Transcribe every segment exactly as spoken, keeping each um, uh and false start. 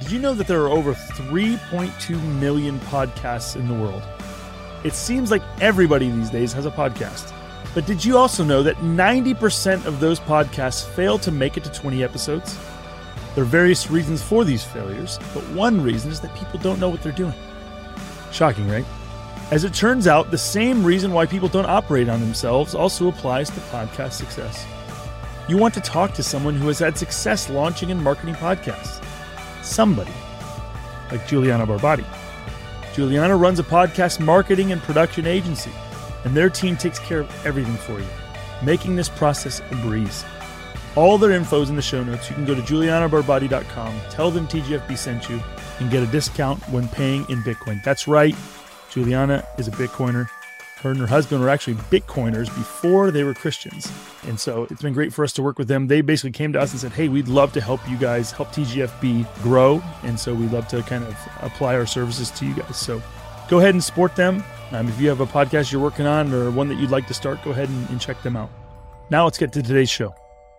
Did you know that there are over three point two million podcasts in the world? It seems like everybody these days has a podcast. But did you also know that ninety percent of those podcasts fail to make it to twenty episodes? There are various reasons for these failures, but one reason is that people don't know what they're doing. Shocking, right? As it turns out, the same reason why people don't operate on themselves also applies to podcast success. You want to talk to someone who has had success launching and marketing podcasts. Somebody like Juliana Barbati. Juliana runs a podcast marketing and production agency, and their team takes care of everything for you, making this process a breeze. All their info is in the show notes. You can go to juliana barbati dot com, tell them T G F B sent you, and get a discount when paying in Bitcoin. That's right, Juliana is a Bitcoiner. Her and her husband were actually Bitcoiners before they were Christians. And so it's been great for us to work with them. They basically came to us and said, hey, we'd love to help you guys, help T G F B grow. And so we'd love to kind of apply our services to you guys. So go ahead and support them. Um, if you have a podcast you're working on or one that you'd like to start, go ahead and, and check them out. Now let's get to today's show.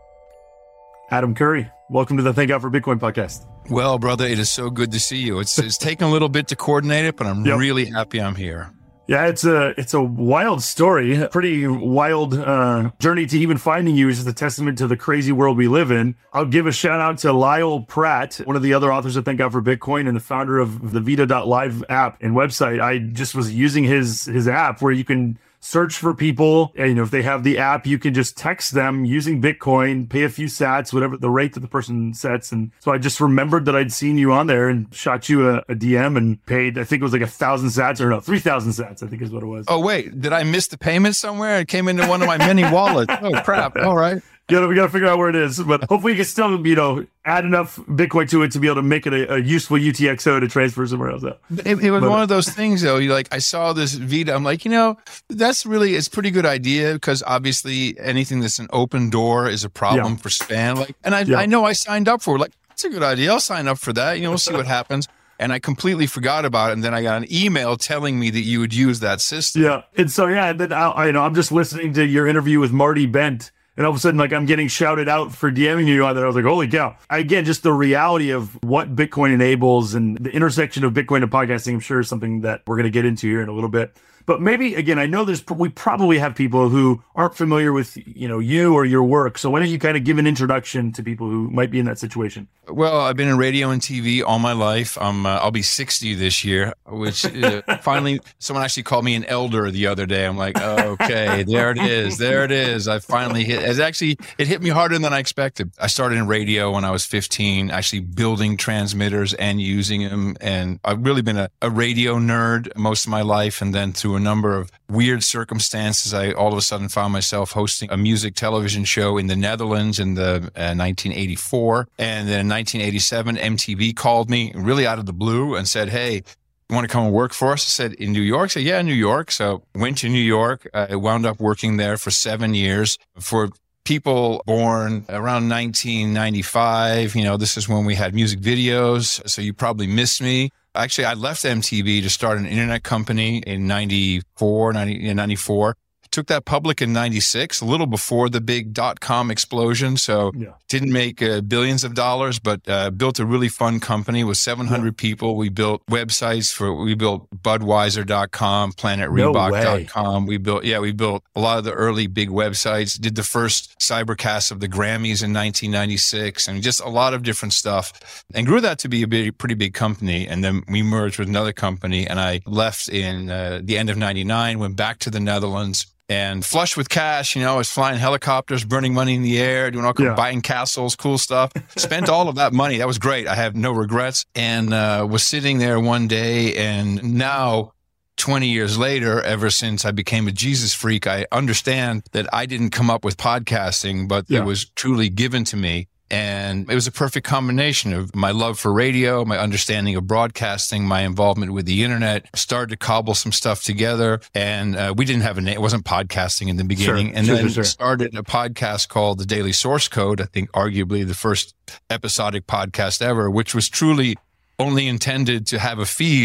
Adam Curry, welcome to the Thank God for Bitcoin podcast. Well, brother, it is so good to see you. It's, it's taken a little bit to coordinate it, but I'm yep. really happy I'm here. Yeah, it's a it's a wild story, a pretty wild uh, journey to even finding you is just a testament to the crazy world we live in. I'll give a shout out to Lyle Pratt, one of the other authors of Thank God for Bitcoin and the founder of the Vita dot live app and website. I just was using his his app where you can search for people, and, you know, if they have the app, you can just text them using Bitcoin, pay a few sats, whatever the rate that the person sets. And so I just remembered that I'd seen you on there and shot you a, a D M and paid, I think it was like a thousand sats or no, three thousand sats, I think is what it was. Oh, wait, did I miss the payment somewhere? It came into one of my many wallets. Oh, crap. All right. Gotta, we got to figure out where it is, but hopefully you can still, you know, add enough Bitcoin to it to be able to make it a, a useful U T X O to transfer somewhere else out. It, it was but, one of those things, though. You like, I saw this Vita. I'm like, you know, that's really, it's a pretty good idea because obviously anything that's an open door is a problem yeah. for spam. Like, and I, yeah. I know I signed up for it. Like, it's a good idea. I'll sign up for that. You know, we'll see what happens. And I completely forgot about it. And then I got an email telling me that you would use that system. Yeah. And so, yeah, then I, I you know, I'm just listening to your interview with Marty Bent. And all of a sudden, like, I'm getting shouted out for DMing you on that. I was like, holy cow. Again, just the reality of what Bitcoin enables and the intersection of Bitcoin and podcasting, I'm sure is something that we're going to get into here in a little bit. But maybe, again, I know there's we probably have people who aren't familiar with, you know, you or your work. So why don't you kind of give an introduction to people who might be in that situation? Well, I've been in radio and T V all my life. Um, uh, I'll be sixty this year, which uh, finally someone actually called me an elder the other day. I'm like, oh, okay, there it is. There it is. I finally hit. It's actually, it hit me harder than I expected. I started in radio when I was fifteen, actually building transmitters and using them. And I've really been a, a radio nerd most of my life. And then through a number of weird circumstances, I all of a sudden found myself hosting a music television show in the Netherlands in the uh, nineteen eighty-four. And then in nineteen eighty-seven, M T V called me really out of the blue and said, hey, you want to come and work for us? I said, in New York? I said, yeah, New York. So went to New York. I wound up working there for seven years for people born around nineteen ninety-five. You know, this is when we had music videos. So you probably missed me. Actually, I left M T V to start an internet company in ninety-four, ninety, ninety-four. Took that public in ninety-six, a little before the big dot-com explosion. So yeah. didn't make uh, billions of dollars, but uh, built a really fun company with seven hundred yeah. people. We built websites for, we built Budweiser dot com, Planet Reebok dot com. No we built, yeah, we built a lot of the early big websites, did the first cybercast of the Grammys in nineteen ninety-six, and just a lot of different stuff, and grew that to be a big, pretty big company. And then we merged with another company, and I left in uh, the end of ninety-nine, went back to the Netherlands. And flush with cash, you know, I was flying helicopters, burning money in the air, doing all kinds of buying castles, cool stuff. Spent all of that money. That was great. I have no regrets. And uh, was sitting there one day, and now twenty years later, ever since I became a Jesus freak, I understand that I didn't come up with podcasting, but yeah. it was truly given to me. And it was a perfect combination of my love for radio, my understanding of broadcasting, my involvement with the internet, started to cobble some stuff together. And uh, we didn't have a name. It wasn't podcasting in the beginning. Sure, and sure, then sure. started a podcast called The Daily Source Code, I think arguably the first episodic podcast ever, which was truly only intended to have a feed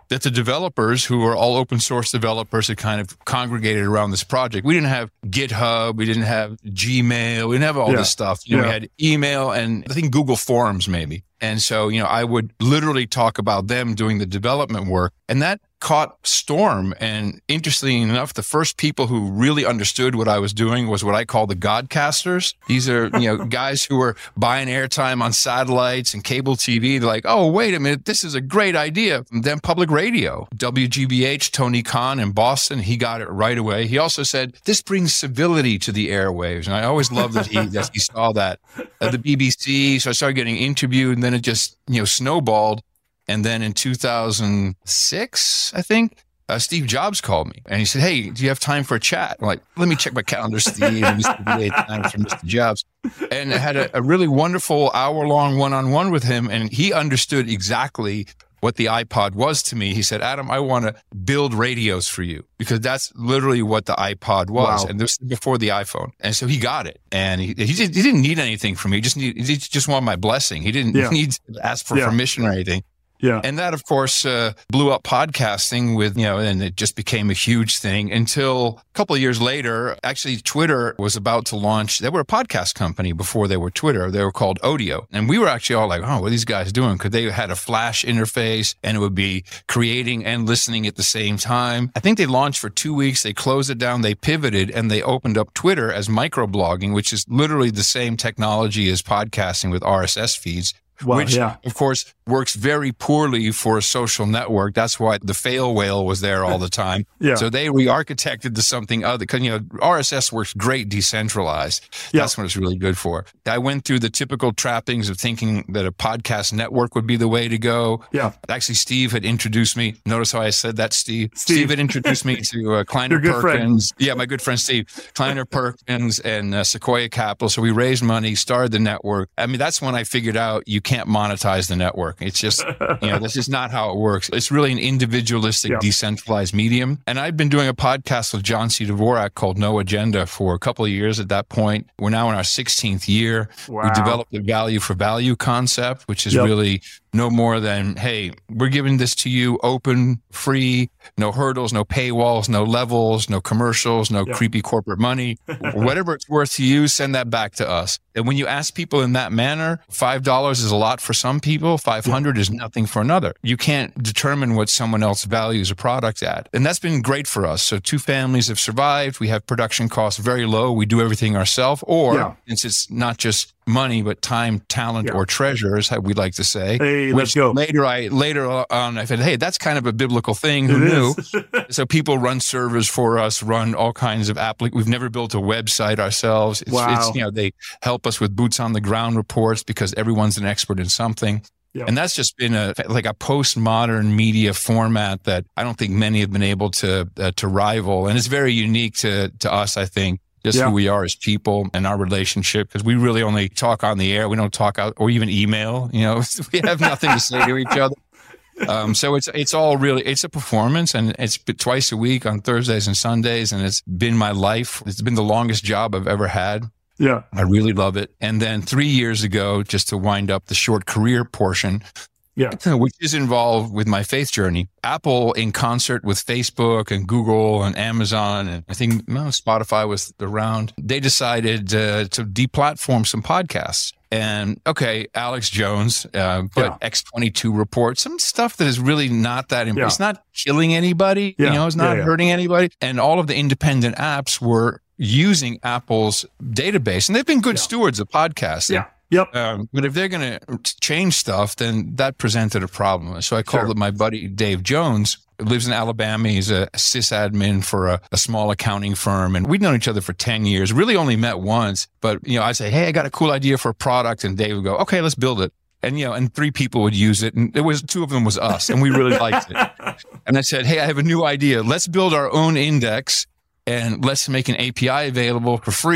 that the developers, who are all open source developers, had kind of congregated around this project. We didn't have GitHub. We didn't have Gmail. We didn't have all yeah. this stuff. You know, yeah. we had email and I think Google Forms maybe. And so, you know, I would literally talk about them doing the development work, and that caught storm. And interestingly enough, the first people who really understood what I was doing was what I call the Godcasters. These are, you know, guys who were buying airtime on satellites and cable T V. They're like, oh, wait a minute, this is a great idea. And then public radio, W G B H, Tony Khan in Boston, he got it right away. He also said, this brings civility to the airwaves. And I always loved that he, that he saw that. Uh, the B B C, so I started getting interviewed, and then it just, you know, snowballed. And then in two thousand six, I think, uh, Steve Jobs called me and he said, hey, do you have time for a chat? I'm like, let me check my calendar, Steve. And Mister time for Mister Jobs. And I had a, a really wonderful hour-long one-on-one with him, and he understood exactly what the iPod was to me. He said, Adam, I want to build radios for you, because that's literally what the iPod was. Wow. And this was before the iPhone. And so he got it. And he he, did, he didn't need anything from me. He just, need, he just wanted my blessing. He didn't yeah. need to ask for yeah. permission or anything. Yeah. And that, of course, uh, blew up podcasting with, you know, and it just became a huge thing until a couple of years later. Actually, Twitter was about to launch. They were a podcast company before they were Twitter. They were called Odeo. And we were actually all like, oh, what are these guys doing? Because they had a Flash interface and it would be creating and listening at the same time. I think they launched for two weeks. They closed it down. They pivoted and they opened up Twitter as microblogging, which is literally the same technology as podcasting with R S S feeds. Wow, which, yeah. of course, works very poorly for a social network. That's why the fail whale was there all the time. yeah. So they re-architected to something other. Because, you know, R S S works great decentralized. Yeah. That's what it's really good for. I went through the typical trappings of thinking that a podcast network would be the way to go. Yeah. Actually, Steve had introduced me. Notice how I said that, Steve? Steve, Steve had introduced me to uh, Kleiner Your good Perkins. friend. Yeah, my good friend, Steve. Kleiner Perkins and uh, Sequoia Capital. So we raised money, started the network. I mean, that's when I figured out you can't monetize the network. It's just, you know, this is not how it works. It's really an individualistic, yeah. decentralized medium. And I've been doing a podcast with John C. Dvorak called No Agenda for a couple of years at that point. We're now in our sixteenth year. Wow. We developed the value for value concept, which is yep. really no more than, hey, we're giving this to you open, free, no hurdles, no paywalls, no levels, no commercials, no yep. creepy corporate money. Whatever it's worth to you, send that back to us. And when you ask people in that manner, five dollars is a lot for some people, five hundred dollars is nothing for another. You can't determine what someone else values a product at. And that's been great for us. So two families have survived. We have production costs very low. We do everything ourselves. Or, yeah. since it's not just money, but time, talent, yeah. or treasure, is how we like to say. Hey, which let's go. Later, I later on, I said, hey, that's kind of a biblical thing. Who it knew? Is. So people run servers for us, run all kinds of applications. We've never built a website ourselves. It's, wow. it's, you know, they help us with boots on the ground reports because everyone's an expert in something. Yep. And that's just been a like a postmodern media format that I don't think many have been able to uh, to rival. And it's very unique to to us, I think. Just yeah. who we are as people and our relationship, because we really only talk on the air. We don't talk out or even email. You know, we have nothing to say to each other. Um, so it's it's all really it's a performance, and it's twice a week on Thursdays and Sundays, and it's been my life. It's been the longest job I've ever had. Yeah, I really love it. And then three years ago, just to wind up the short career portion. Yeah. Which is involved with my faith journey. Apple, in concert with Facebook and Google and Amazon, and I think well, Spotify was around, they decided uh, to deplatform some podcasts. And okay, Alex Jones, uh, put yeah. X twenty-two report, some stuff that is really not that important. Yeah. It's not killing anybody, yeah. you know, it's not yeah, yeah. hurting anybody. And all of the independent apps were using Apple's database, and they've been good yeah. stewards of podcasting. Yeah. Yep. Um, but if they're going to change stuff, then that presented a problem. So I called sure. up my buddy, Dave Jones, who lives in Alabama. He's a sysadmin for a, a small accounting firm. And we'd known each other for ten years, really only met once. But, you know, I'd say, hey, I got a cool idea for a product. And Dave would go, okay, let's build it. And, you know, and three people would use it. And it was two of them was us. And we really liked it. And I said, hey, I have a new idea. Let's build our own index. And let's make an A P I available for free.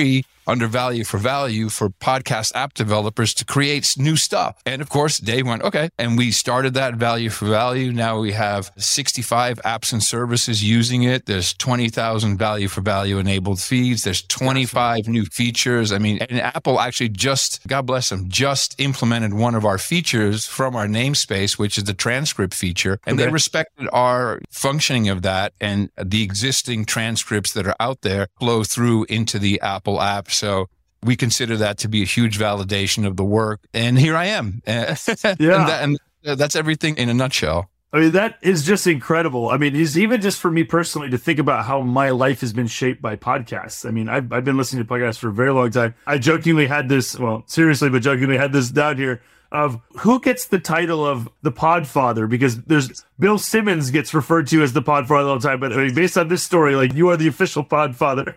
under Value for Value for podcast app developers to create new stuff. And of course, Dave went, okay. And we started that Value for Value. Now we have sixty-five apps and services using it. There's twenty thousand Value for Value enabled feeds. There's twenty-five new features. I mean, and Apple actually just, God bless them, just implemented one of our features from our namespace, which is the transcript feature. And okay. they respected our functioning of that, and the existing transcripts that are out there flow through into the Apple app. So we consider that to be a huge validation of the work. And here I am. yeah. and, that, and that's everything in a nutshell. I mean, that is just incredible. I mean, it's even just for me personally to think about how my life has been shaped by podcasts. I mean, I've, I've been listening to podcasts for a very long time. I jokingly had this, well, seriously, but jokingly had this down here of who gets the title of the Podfather, because there's Bill Simmons gets referred to as the Podfather all the time. But I mean, based on this story, like, you are the official Podfather.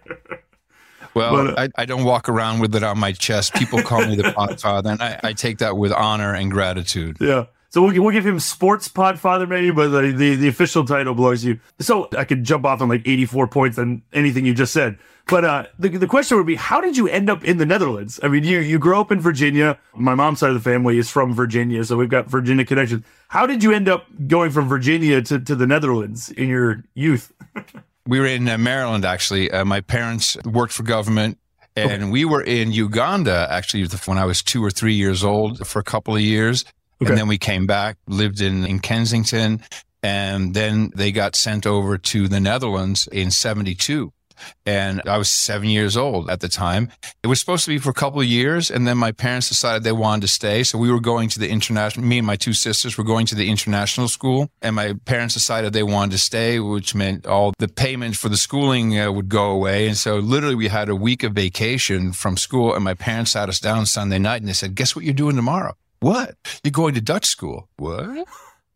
Well, but, uh, I, I don't walk around with it on my chest. People call me the Podfather, and I, I take that with honor and gratitude. Yeah. So we'll, we'll give him Sports Podfather maybe, but the, the, the official title belongs to you. So I could jump off on like eighty-four points on anything you just said. But uh, the, the question would be, how did you end up in the Netherlands? I mean, you, you grew up in Virginia. My mom's side of the family is from Virginia, so we've got Virginia connections. How did you end up going from Virginia to, to the Netherlands in your youth? We were in uh, Maryland, actually. Uh, my parents worked for government, and okay. we were in Uganda, actually, when I was two or three years old for a couple of years. Okay. And then we came back, lived in, in Kensington, and then they got sent over to the Netherlands in seventy-two. And I was seven years old at the time. It was supposed to be for a couple of years, and then my parents decided they wanted to stay. So we were going to the international, me and my two sisters were going to the international school, and my parents decided they wanted to stay, which meant all the payment for the schooling uh, would go away. And so literally we had a week of vacation from school, and my parents sat us down Sunday night, and they said, guess what you're doing tomorrow? What? You're going to Dutch school. What?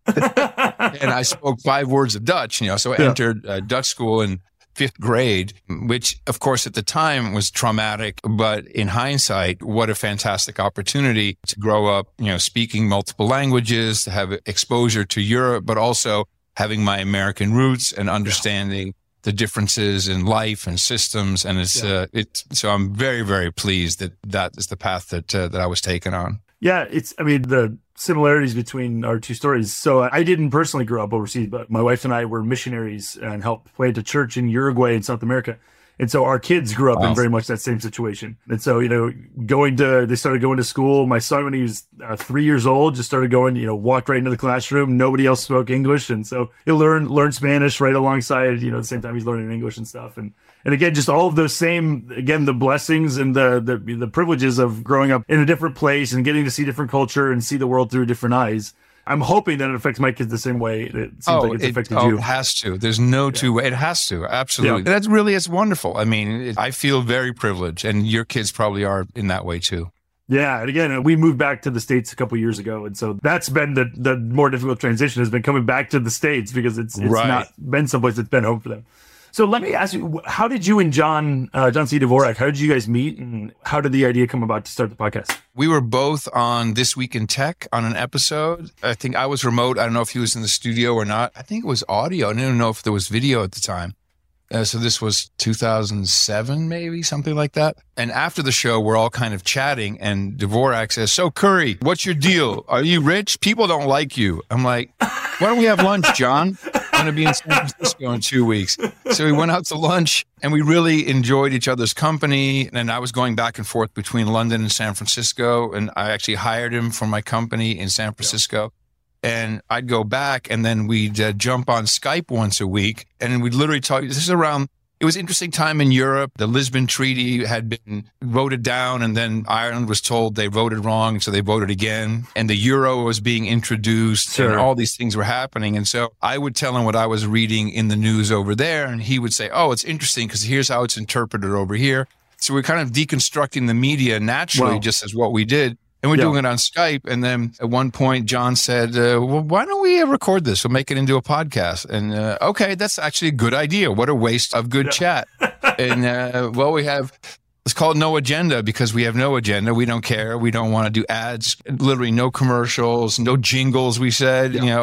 And I spoke five words of Dutch, you know, so I yeah. entered uh, Dutch school in fifth grade, which of course at the time was traumatic, but in hindsight, what a fantastic opportunity to grow up, you know, speaking multiple languages, to have exposure to Europe, but also having my American roots and understanding yeah. the differences in life and systems. And it's, yeah. uh, it's, so I'm very, very pleased that that is the path that, uh, that I was taken on. Yeah, it's, I mean, the similarities between our two stories. So I didn't personally grow up overseas, but my wife and I were missionaries and helped plant a church in Uruguay in South America. And so our kids grew up wow. in very much that same situation. And so, you know, going to, they started going to school. My son, when he was uh, three years old, just started going, you know, walked right into the classroom. Nobody else spoke English. And so he'll learn, learn Spanish right alongside, you know, at the same time he's learning English and stuff. And, and again, just all of those same, again, the blessings and the, the, the privileges of growing up in a different place and getting to see different culture and see the world through different eyes. I'm hoping that it affects my kids the same way it seems oh, like it's it, affected oh, you. It has to. There's no yeah. two way. It has to. Absolutely. Yeah. That really is wonderful. I mean, it, I feel very privileged, and your kids probably are in that way too. Yeah. And again, we moved back to the States a couple of years ago. And so that's been the, the more difficult transition, has been coming back to the States, because it's, it's right. not been someplace that's been home for them. So let me ask you, how did you and John, uh, John C. Dvorak, how did you guys meet, and how did the idea come about to start the podcast? We were both on This Week in Tech on an episode. I think I was remote. I don't know if he was in the studio or not. I think it was audio. I didn't know if there was video at the time. Uh, so this was two thousand seven, maybe, something like that. And after the show, we're all kind of chatting, and Dvorak says, so Curry, what's your deal? Are you rich? People don't like you. I'm like, why don't we have lunch, John? I'm going to be in San Francisco in two weeks. So we went out to lunch, and we really enjoyed each other's company. And I was going back and forth between London and San Francisco, and I actually hired him for my company in San Francisco. Yeah. And I'd go back, and then we'd uh, jump on Skype once a week, and we'd literally talk. This is around, it was an interesting time in Europe. The Lisbon Treaty had been voted down, and then Ireland was told they voted wrong, so they voted again. And the euro was being introduced, sure. and all these things were happening. And so I would tell him what I was reading in the news over there, and he would say, oh, it's interesting because here's how it's interpreted over here. So we're kind of deconstructing the media naturally, wow. just as what we did. And we're yeah. doing it on Skype. And then at one point, John said, uh, well, why don't we record this? We'll make it into a podcast. And uh, okay, that's actually a good idea. What a waste of good yeah. chat. And uh, well, we have, let's call it no agenda, because we have no agenda. We don't care. We don't want to do ads, literally no commercials, no jingles, we said, yeah. you know.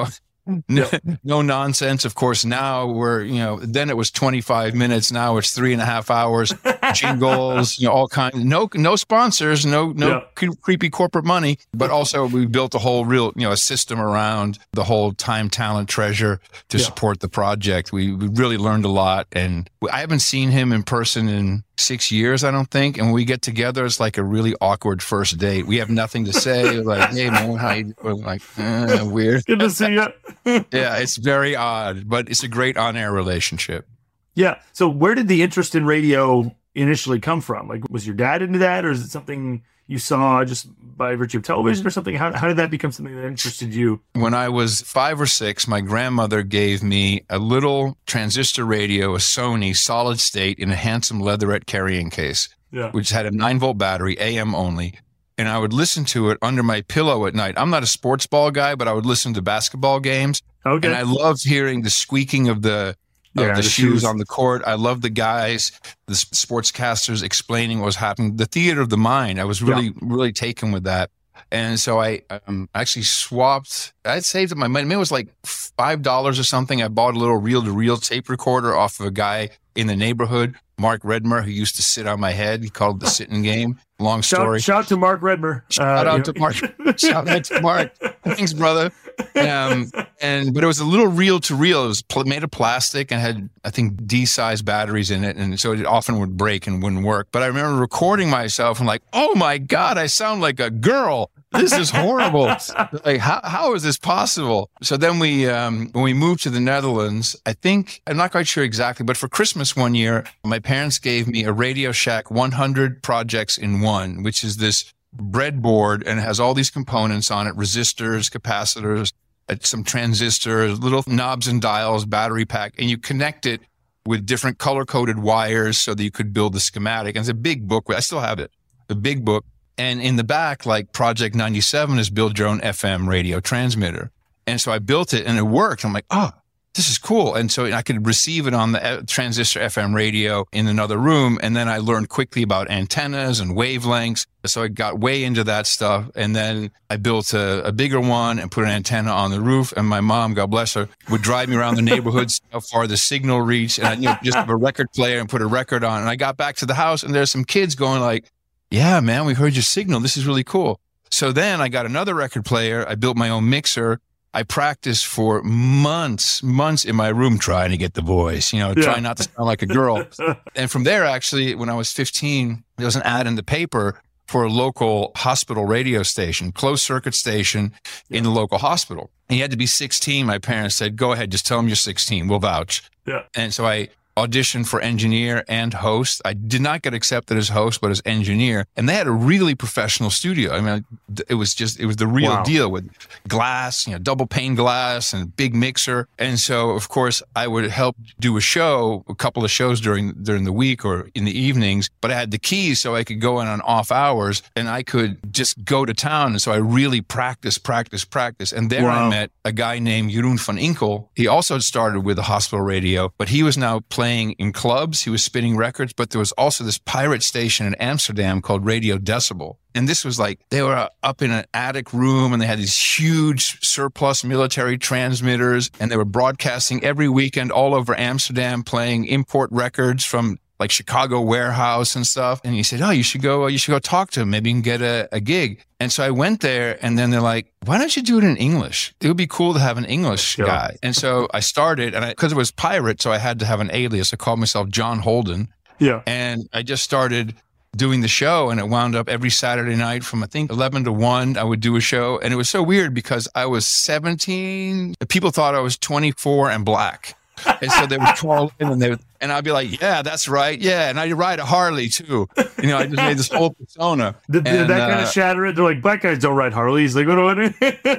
no, no nonsense. Of course, now we're, you know, then it was twenty-five minutes. Now it's three and a half hours, jingles, you know, all kinds, no, no sponsors, no, no yeah. cre- creepy corporate money, but also we built a whole real, you know, a system around the whole time, talent, treasure to yeah. support the project. We, we really learned a lot, and I haven't seen him in person in six years, I don't think. And when we get together, it's like a really awkward first date. We have nothing to say. Like, hey man, how you doing? Like, eh, weird. Good to see you. Yeah, it's very odd, but it's a great on-air relationship. Yeah. So where did the interest in radio initially come from? Like, was your dad into that, or is it something you saw just by virtue of television or something? How, how did that become something that interested you? When I was five or six, my grandmother gave me a little transistor radio, a Sony solid state in a handsome leatherette carrying case, yeah. which had a nine volt battery, A M only. And I would listen to it under my pillow at night. I'm not a sports ball guy, but I would listen to basketball games. Okay. And I loved hearing the squeaking of the Of yeah, the, the shoes shoes on the court. I love the guys, the sportscasters explaining what was happening. The theater of the mind. I was really, yeah. really taken with that. And so I um, actually swapped. I saved up my money. Maybe it was like five dollars or something. I bought a little reel-to-reel tape recorder off of a guy in the neighborhood, Mark Redmer, who used to sit on my head. He called it the sitting game. Long story. Shout, shout to Mark Redmer. Shout uh, out to know. Mark. Shout out to Mark. Thanks, brother. Um, and but it was a little reel to reel. It was pl- made of plastic and had, I think, D-sized batteries in it, and so it often would break and wouldn't work. But I remember recording myself and like, oh my God, I sound like a girl. This is horrible. Like, how how is this possible? So then we, um, when we moved to the Netherlands, I think, I'm not quite sure exactly, but for Christmas one year, my parents gave me a Radio Shack one hundred projects in one, which is this breadboard, and it has all these components on it: resistors, capacitors, some transistors, little knobs and dials, battery pack, and you connect it with different color-coded wires so that you could build the schematic. And it's a big book. I still have it, the big book. And in the back, like Project ninety-seven is build your own F M radio transmitter. And so I built it and it worked. I'm like, oh, this is cool. And so I could receive it on the transistor F M radio in another room. And then I learned quickly about antennas and wavelengths. So I got way into that stuff. And then I built a, a bigger one and put an antenna on the roof. And my mom, God bless her, would drive me around the neighborhood, see how far the signal reached. And I, you know, just have a record player and put a record on. And I got back to the house and there's some kids going like, yeah, man, we heard your signal. This is really cool. So then I got another record player. I built my own mixer. I practiced for months, months in my room trying to get the voice, you know, yeah. trying not to sound like a girl. And from there, actually, when I was fifteen, there was an ad in the paper for a local hospital radio station, closed circuit station in the local hospital. And you had to be sixteen. My parents said, go ahead, just tell them you're sixteen. We'll vouch. Yeah. And so I auditioned for engineer and host. I did not get accepted as host, but as engineer. And they had a really professional studio. I mean, it was just, it was the real wow. deal with glass, you know, double pane glass and big mixer. And so, of course, I would help do a show, a couple of shows during, during the week or in the evenings, but I had the keys so I could go in on off hours and I could just go to town. And so I really practiced, practice, practice. And there wow. I met a guy named Jeroen van Inkel. He also started with the hospital radio, but he was now playing in clubs. He was spinning records, but there was also this pirate station in Amsterdam called Radio Decibel. And this was like, they were up in an attic room and they had these huge surplus military transmitters and they were broadcasting every weekend all over Amsterdam, playing import records from like Chicago Warehouse and stuff. And he said, oh, you should go, you should go talk to him. Maybe you can get a, a gig. And so I went there and then they're like, why don't you do it in English? It would be cool to have an English yeah. guy. And so I started, and because it was pirate, so I had to have an alias. I called myself John Holden. Yeah. And I just started doing the show, and it wound up every Saturday night from I think eleven to one, I would do a show. And it was so weird because I was seventeen. People thought I was twenty-four and black. And so they would call in and they would, and I'd be like, yeah, that's right. Yeah. And I ride a Harley too. You know, I just made this whole persona. Did, did and, that kind uh, of shatter it? They're like, black guys don't ride Harleys. Like, what do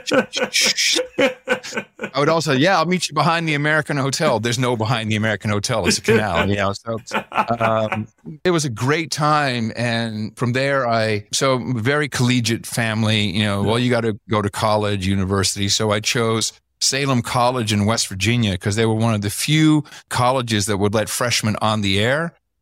I I would also, yeah, I'll meet you behind the American Hotel. There's no behind the American Hotel. It's a canal, you know. So um, it was a great time. And from there, I, so very collegiate family, you know, well, you got to go to college, university. So I chose Salem College in West Virginia because they were one of the few colleges that would let freshmen on the air.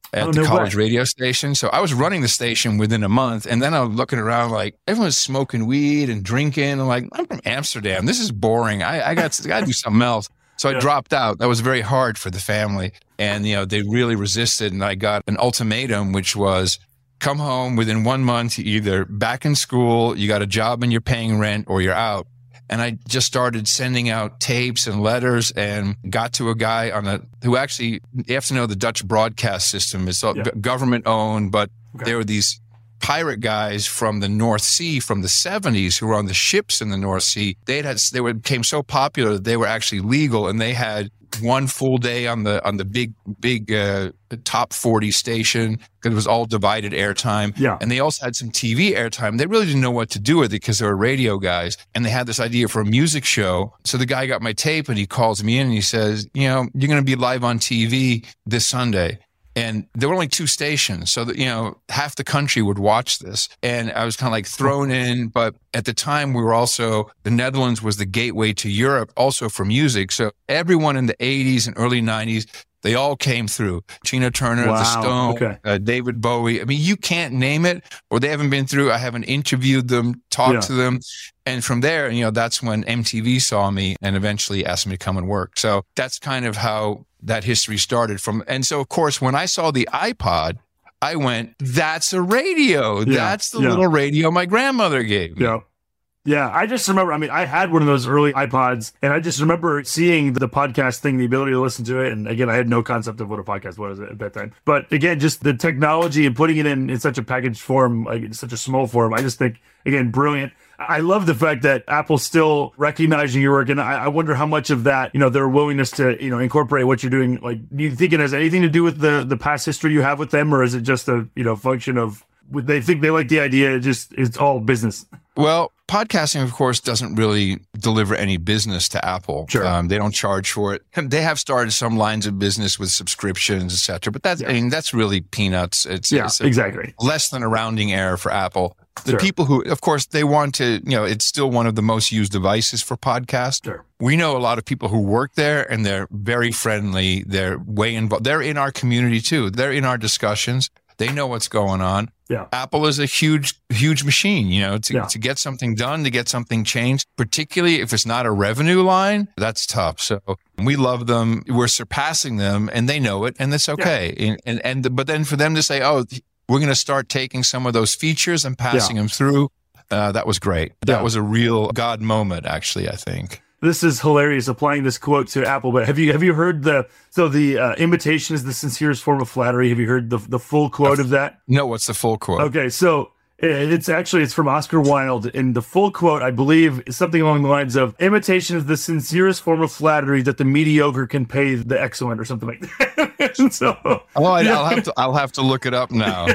at oh, the no college way. radio station. So I was running the station within a month. And then I was looking around like everyone's smoking weed and drinking. I'm like, I'm from Amsterdam. This is boring. I, I got I got to do something else. So I Yeah. dropped out. That was very hard for the family. And, you know, they really resisted. And I got an ultimatum, which was come home within one month, you're either back in school, you got a job and you're paying rent, or you're out. And I just started sending out tapes and letters and got to a guy on a, who actually, you have to know the Dutch broadcast system is Yeah. government owned, but Okay. there were these pirate guys from the North Sea from the seventies who were on the ships in the North Sea. They had, they were, became so popular that they were actually legal, and they had one full day on the on the big big uh, top forty station because it was all divided airtime. Yeah. And they also had some T V airtime. They really didn't know what to do with it because they were radio guys, and they had this idea for a music show. So the guy got my tape and he calls me in and he says, you know, you're going to be live on T V this Sunday. And there were only two stations, so that, you know, half the country would watch this. And I was kind of like thrown in. But at the time, we were also, the Netherlands was the gateway to Europe also for music. So everyone in the eighties and early nineties, they all came through. Tina Turner, Wow. The Stone, Okay. uh, David Bowie. I mean, you can't name it, or they haven't been through. I haven't interviewed them, talked Yeah. to them. And from there, you know, that's when M T V saw me and eventually asked me to come and work. So that's kind of how that history started from. And so, of course, when I saw the iPod, I went, that's a radio. Yeah. That's the Yeah. little radio my grandmother gave me. Yeah. Yeah, I just remember, I mean, I had one of those early iPods, and I just remember seeing the podcast thing, the ability to listen to it. And again, I had no concept of what a podcast was at that time. But again, just the technology and putting it in, in such a packaged form, like in such a small form, I just think, again, brilliant. I love the fact that Apple's still recognizing your work. And I, I wonder how much of that, you know, their willingness to, you know, incorporate what you're doing. Like, do you think it has anything to do with the, the past history you have with them? Or is it just a, you know, function of, they think they like the idea, it just, it's all business? Well, podcasting, of course, doesn't really deliver any business to Apple. Sure. Um, they don't charge for it. They have started some lines of business with subscriptions, et cetera. But that's, Yeah. I mean, that's really peanuts. It's, Yeah, it's a, exactly. less than a rounding error for Apple. The Sure. people who, of course, they want to, you know, it's still one of the most used devices for podcasts. Sure. We know a lot of people who work there, and they're very friendly. They're way involved. They're in our community too. They're in our discussions. They know what's going on. Yeah. Apple is a huge, huge machine, you know, to, Yeah. to get something done, to get something changed, particularly if it's not a revenue line, that's tough. So we love them. We're surpassing them, and they know it, and that's okay. And, and, and, but then for them to say, oh, we're going to start taking some of those features and passing Yeah. them through, uh, that was great. That Yeah. was a real God moment, actually, I think. This is hilarious, applying this quote to Apple. But have you have you heard the so the uh, imitation is the sincerest form of flattery? Have you heard the the full quote of that? No, what's the full quote? Okay, so it- it's actually it's from Oscar Wilde, and the full quote, I believe, is something along the lines of "Imitation is the sincerest form of flattery that the mediocre can pay the excellent," or something like that. so, Oh, I, I'll have to. I'll have to look it up now.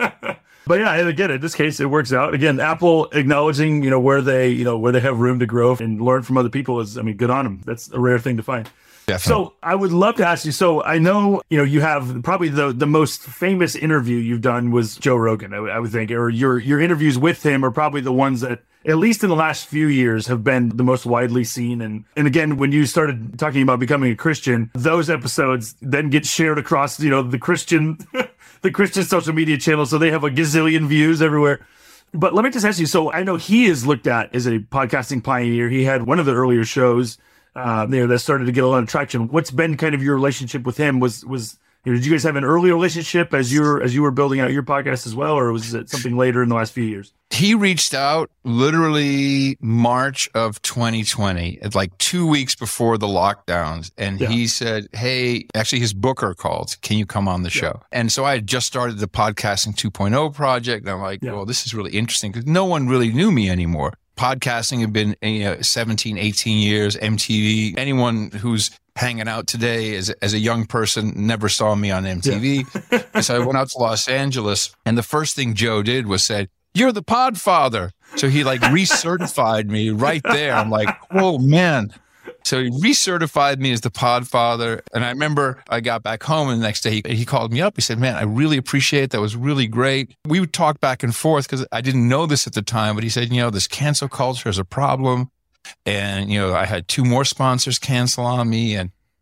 but yeah, and again, in this case, it works out. Again, Apple acknowledging, you know, where they, you know, where they have room to grow and learn from other people is, I mean, good on them. That's a rare thing to find. Definitely. So I would love to ask you. So I know, you know, you have probably the the most famous interview you've done was Joe Rogan, I, would- I would think, or your your interviews with him are probably the ones that, at least in the last few years, have been the most widely seen. And and again, when you started talking about becoming a Christian, those episodes then get shared across, you know, the Christian the Christian social media channels, so they have a gazillion views everywhere. But let me just ask you. So I know he is looked at as a podcasting pioneer. He had one of the earlier shows. Uh, you know, that started to get a lot of traction. What's been kind of your relationship with him? Was was you know, did you guys have an early relationship as you were as you were building out your podcast as well, or was it something later in the last few years? He reached out literally March of twenty twenty, it's like two weeks before the lockdowns. And Yeah. he said, hey, actually his booker called, can you come on the show? And so I had just started the Podcasting two point oh project. And I'm like, Yeah. well, this is really interesting because no one really knew me anymore. Podcasting had been, you know, seventeen, eighteen years, M T V. Anyone who's hanging out today as, as a young person never saw me on M T V. And so I went out to Los Angeles, and the first thing Joe did was said, you're the Podfather. So he like recertified me right there. I'm like, whoa, man. So he recertified me as the Podfather. And I remember I got back home, and the next day he, he called me up. He said, man, I really appreciate it. That was really great. We would talk back and forth because I didn't know this at the time, but he said, you know, this cancel culture is a problem. And, you know, I had two more sponsors cancel on me. And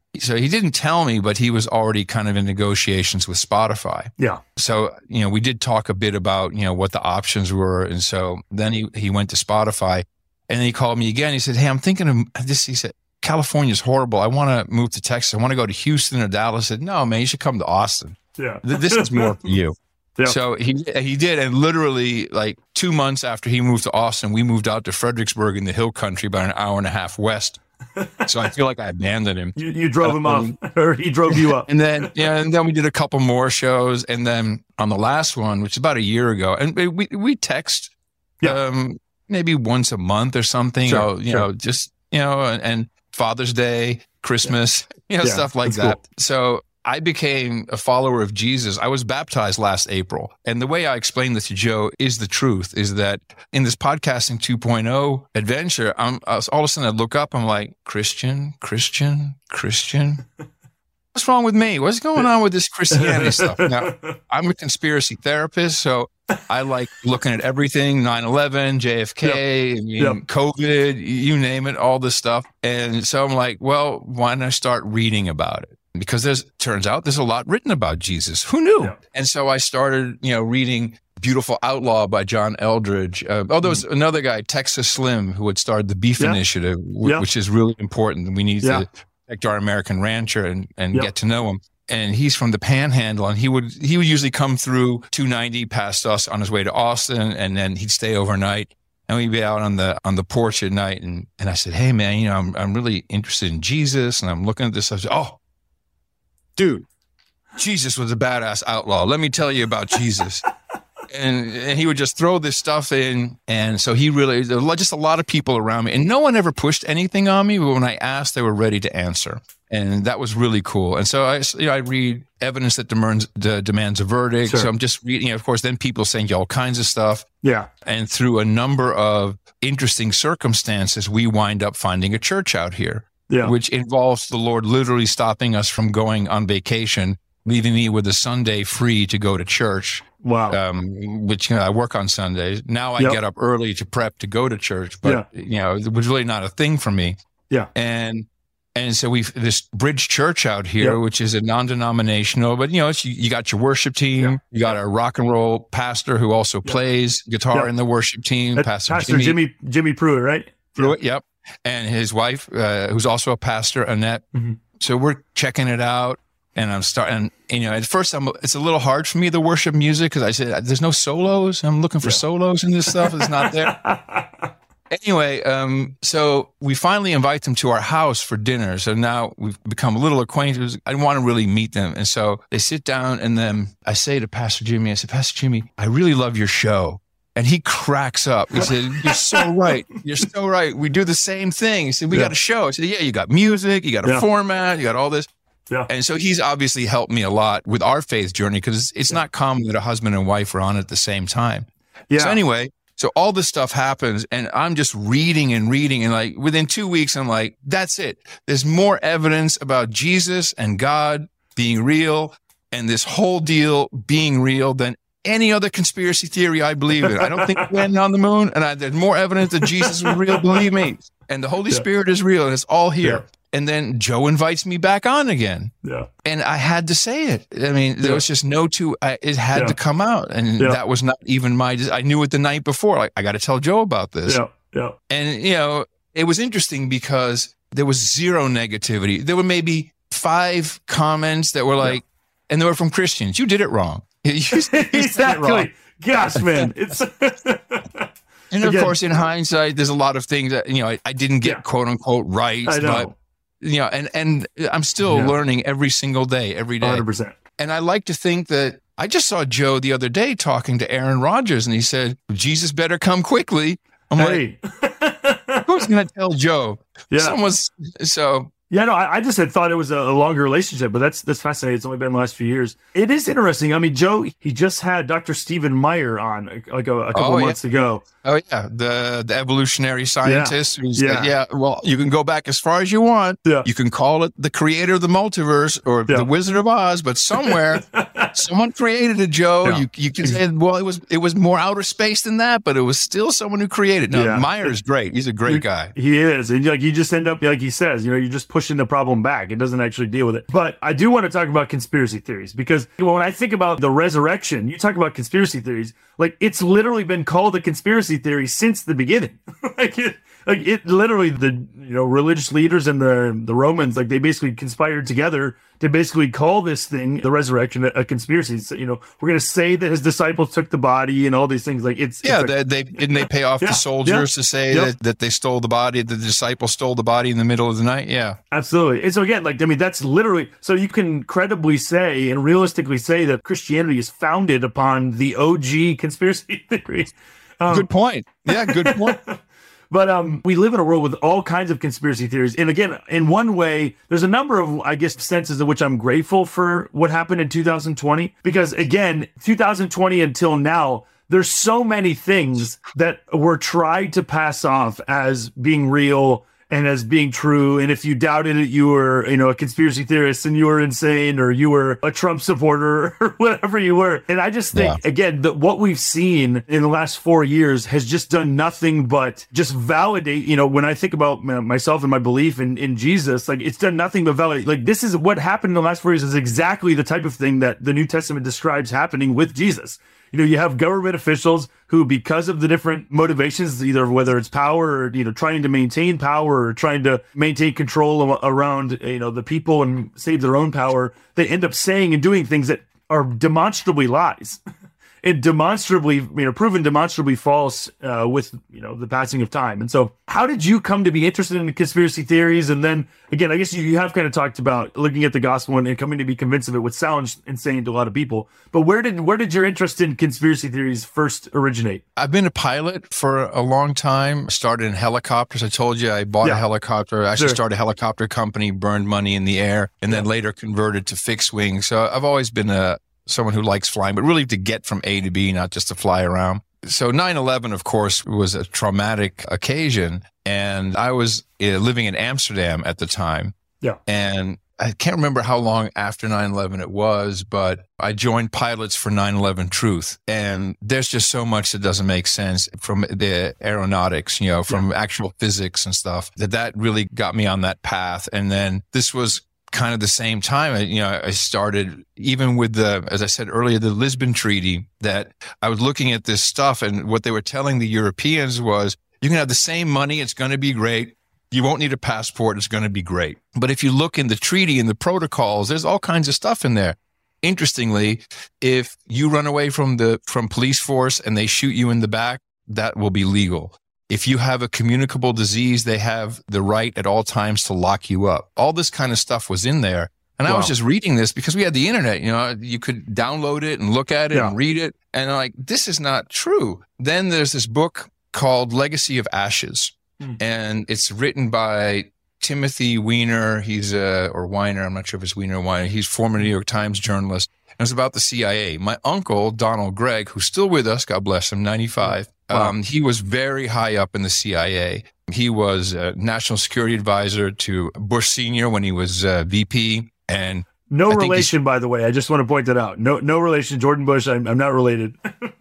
so he didn't tell me, but he was already kind of in negotiations with Spotify. Yeah. So, you know, we did talk a bit about, you know, what the options were. And so then he, he went to Spotify and then he called me again. He said, hey, I'm thinking of this. He said, California's horrible. I want to move to Texas. I want to go to Houston or Dallas. I said, no, man, you should come to Austin. Yeah. This is more for you. Yeah. So he he did. And literally like two months after he moved to Austin, we moved out to Fredericksburg in the hill country, about an hour and a half west. So I feel like I abandoned him. You, you drove him um, off, or he drove you up. And then, yeah, and then we did a couple more shows. And then on the last one, which is about a year ago, and we we text yeah. um, maybe once a month or something, sure, you know, you sure. know, just, you know, and, and Father's Day, Christmas, yeah. you know, yeah, stuff like that. Cool. So I became a follower of Jesus. I was baptized last April. And the way I explained this to Joe is the truth, is that in this podcasting two point oh adventure, I'm I was, all of a sudden I look up, I'm like, Christian, Christian, Christian. What's wrong with me? What's going on with this Christianity stuff? Now, I'm a conspiracy therapist, so I like looking at everything, nine eleven, J F K, yep. I mean, yep. COVID, you name it, all this stuff. And so I'm like, well, why don't I start reading about it? Because there's turns out there's a lot written about Jesus. Who knew? Yeah. And so I started, you know, reading Beautiful Outlaw by John Eldredge. Uh, oh, there was mm. another guy, Texas Slim, who had started the Beef yeah. Initiative, w- yeah. which is really important. We need yeah. to protect our American rancher and, and yeah. get to know him. And he's from the Panhandle, and he would he would usually come through two ninety past us on his way to Austin, and then he'd stay overnight. And we'd be out on the on the porch at night. And, and I said, hey, man, you know, I'm I'm really interested in Jesus, and I'm looking at this. I said, oh, dude, Jesus was a badass outlaw. Let me tell you about Jesus. and, and he would just throw this stuff in. And so he really, there were just a lot of people around me. And no one ever pushed anything on me. But when I asked, they were ready to answer. And that was really cool. And so I, you know, I read Evidence That Demands, uh, demands a Verdict. Sure. So I'm just reading, you know, of course, then people saying all kinds of stuff. Yeah. And through a number of interesting circumstances, we wind up finding a church out here. Yeah. Which involves the Lord literally stopping us from going on vacation, leaving me with a Sunday free to go to church. Wow. Um, which, you know, I work on Sundays. Now I yep. get up early to prep to go to church, but, yeah. you know, it was really not a thing for me. Yeah. And, and so we've this Bridge Church out here, yep. which is a non-denominational, but, you know, it's, you, you got your worship team, yep. you got a rock and roll pastor who also yep. plays guitar yep. in the worship team. That's Pastor, Pastor Jimmy, Jimmy, Jimmy Pruitt, right? Pruitt, yep. And his wife, uh, who's also a pastor, Annette. Mm-hmm. So we're checking it out, and I'm starting. You know, at first, I'm it's a little hard for me to worship music because I said there's no solos. I'm looking for yeah. solos in this stuff. It's not there. Anyway, um, so we finally invite them to our house for dinner. So now we've become a little acquainted. I want to really meet them, and so they sit down, and then I say to Pastor Jimmy, I said, Pastor Jimmy, I really love your show. And he cracks up. He said, you're so right. You're so right. We do the same thing. He said, we yeah. got a show. I said, yeah, you got music, you got a yeah. format, you got all this. Yeah. And so he's obviously helped me a lot with our faith journey because it's yeah. not common that a husband and wife are on at the same time. Yeah. So anyway, so all this stuff happens and I'm just reading and reading. And like within two weeks, I'm like, that's it. There's more evidence about Jesus and God being real and this whole deal being real than any other conspiracy theory I believe in. I don't think we landed on the moon, and I, there's more evidence that Jesus was real, believe me. And the Holy yeah. Spirit is real, and it's all here. Yeah. And then Joe invites me back on again. Yeah. And I had to say it. I mean, there yeah. was just no two, I, it had yeah. to come out. And yeah. that was not even my, I knew it the night before. Like, I got to tell Joe about this. Yeah. Yeah. And, you know, it was interesting because there was zero negativity. There were maybe five comments that were like, yeah. and they were from Christians. You did it wrong. You, you exactly. Gosh, man. It's and of Again. course, in hindsight, there's a lot of things that, you know, I, I didn't get yeah. quote unquote right. I know. But, you know, and, and I'm still yeah. learning every single day, every day. one hundred percent. And I like to think that I just saw Joe the other day talking to Aaron Rodgers, and he said, Jesus better come quickly. I'm hey. like, who's going to tell Joe? Yeah. Someone's so. Yeah, no, I, I just had thought it was a, a longer relationship, but that's that's fascinating. It's only been the last few years. It is interesting. I mean, Joe, he just had Doctor Stephen Meyer on like a, a couple oh, months yeah. ago. Oh, yeah, the the evolutionary scientist. Yeah. Who's, yeah. Uh, yeah, well, you can go back as far as you want. Yeah. You can call it the creator of the multiverse or yeah. the Wizard of Oz, but somewhere someone created it, Joe. Yeah. You you can say, well, it was it was more outer space than that, but it was still someone who created it. No, yeah. Meyer's great. He's a great guy. He is. And like you just end up, like he says, you know, you're just pushing pushing the problem back. It doesn't actually deal with it. But I do want to talk about conspiracy theories because when I think about the resurrection, you talk about conspiracy theories, like it's literally been called a conspiracy theory since the beginning. like it, like it literally, the you know religious leaders and the the Romans, like they basically conspired together to basically call this thing, the resurrection, a, a conspiracy. So, you know, we're going to say that his disciples took the body and all these things. Like it's yeah, it's like, they, they didn't they pay off yeah, the soldiers yeah, to say yep. that, that they stole the body, that the disciples stole the body in the middle of the night. Yeah, absolutely. And so again, like I mean, that's literally so you can credibly say and realistically say that Christianity is founded upon the O G conspiracy theory. Um, good point. Yeah, good point. But um, we live in a world with all kinds of conspiracy theories. And again, in one way, there's a number of, I guess, senses in which I'm grateful for what happened in two thousand twenty. Because again, two thousand twenty until now, there's so many things that were tried to pass off as being real and as being true. And if you doubted it, you were, you know, a conspiracy theorist and you were insane or you were a Trump supporter or whatever you were. And I just think, yeah. again, that what we've seen in the last four years has just done nothing but just validate, you know, when I think about myself and my belief in, in Jesus, like it's done nothing but validate. Like this is what happened in the last four years is exactly the type of thing that the New Testament describes happening with Jesus. You know, you have government officials who, because of the different motivations, either whether it's power or, you know, trying to maintain power or trying to maintain control around, you know, the people and save their own power, they end up saying and doing things that are demonstrably lies. And demonstrably, you know, proven demonstrably false uh, with, you know, the passing of time. And so how did you come to be interested in conspiracy theories? And then, again, I guess you, you have kind of talked about looking at the gospel and, and coming to be convinced of it, which sounds insane to a lot of people. But where did where did your interest in conspiracy theories first originate? I've been a pilot for a long time. Started in helicopters. I told you I bought yeah. a helicopter. I actually sure. started a helicopter company, burned money in the air, and then yeah. later converted to fixed wing. So I've always been a someone who likes flying, but really to get from A to B, not just to fly around. So nine eleven, of course, was a traumatic occasion. And I was uh, living in Amsterdam at the time. Yeah. And I can't remember how long after nine eleven it was, but I joined Pilots for nine eleven Truth. And there's just so much that doesn't make sense from the aeronautics, you know, from yeah. actual physics and stuff, that that really got me on that path. And then this was kind of the same time, you know, I started even with the, as I said earlier, the Lisbon Treaty, that I was looking at this stuff, and what they were telling the Europeans was, you can have the same money, it's going to be great. You won't need a passport, it's going to be great. But if you look in the treaty and the protocols, there's all kinds of stuff in there. Interestingly, if you run away from the from police force and they shoot you in the back, that will be legal. If you have a communicable disease, they have the right at all times to lock you up. All this kind of stuff was in there. And wow. I was just reading this because we had the internet, you know, you could download it and look at it yeah. and read it. And I'm like, this is not true. Then there's this book called Legacy of Ashes. Hmm. And it's written by Timothy Weiner. He's a, or Weiner, I'm not sure if it's Weiner or Weiner. He's former New York Times journalist. And it's about the C I A. My uncle, Donald Gregg, who's still with us, God bless him, ninety-five. Wow. Um, he was very high up in the C I A. He was a national security advisor to Bush Senior when he was uh, V P. And no relation, by the way. I just want to point that out. No, no relation. Jordan Bush. I'm, I'm not related.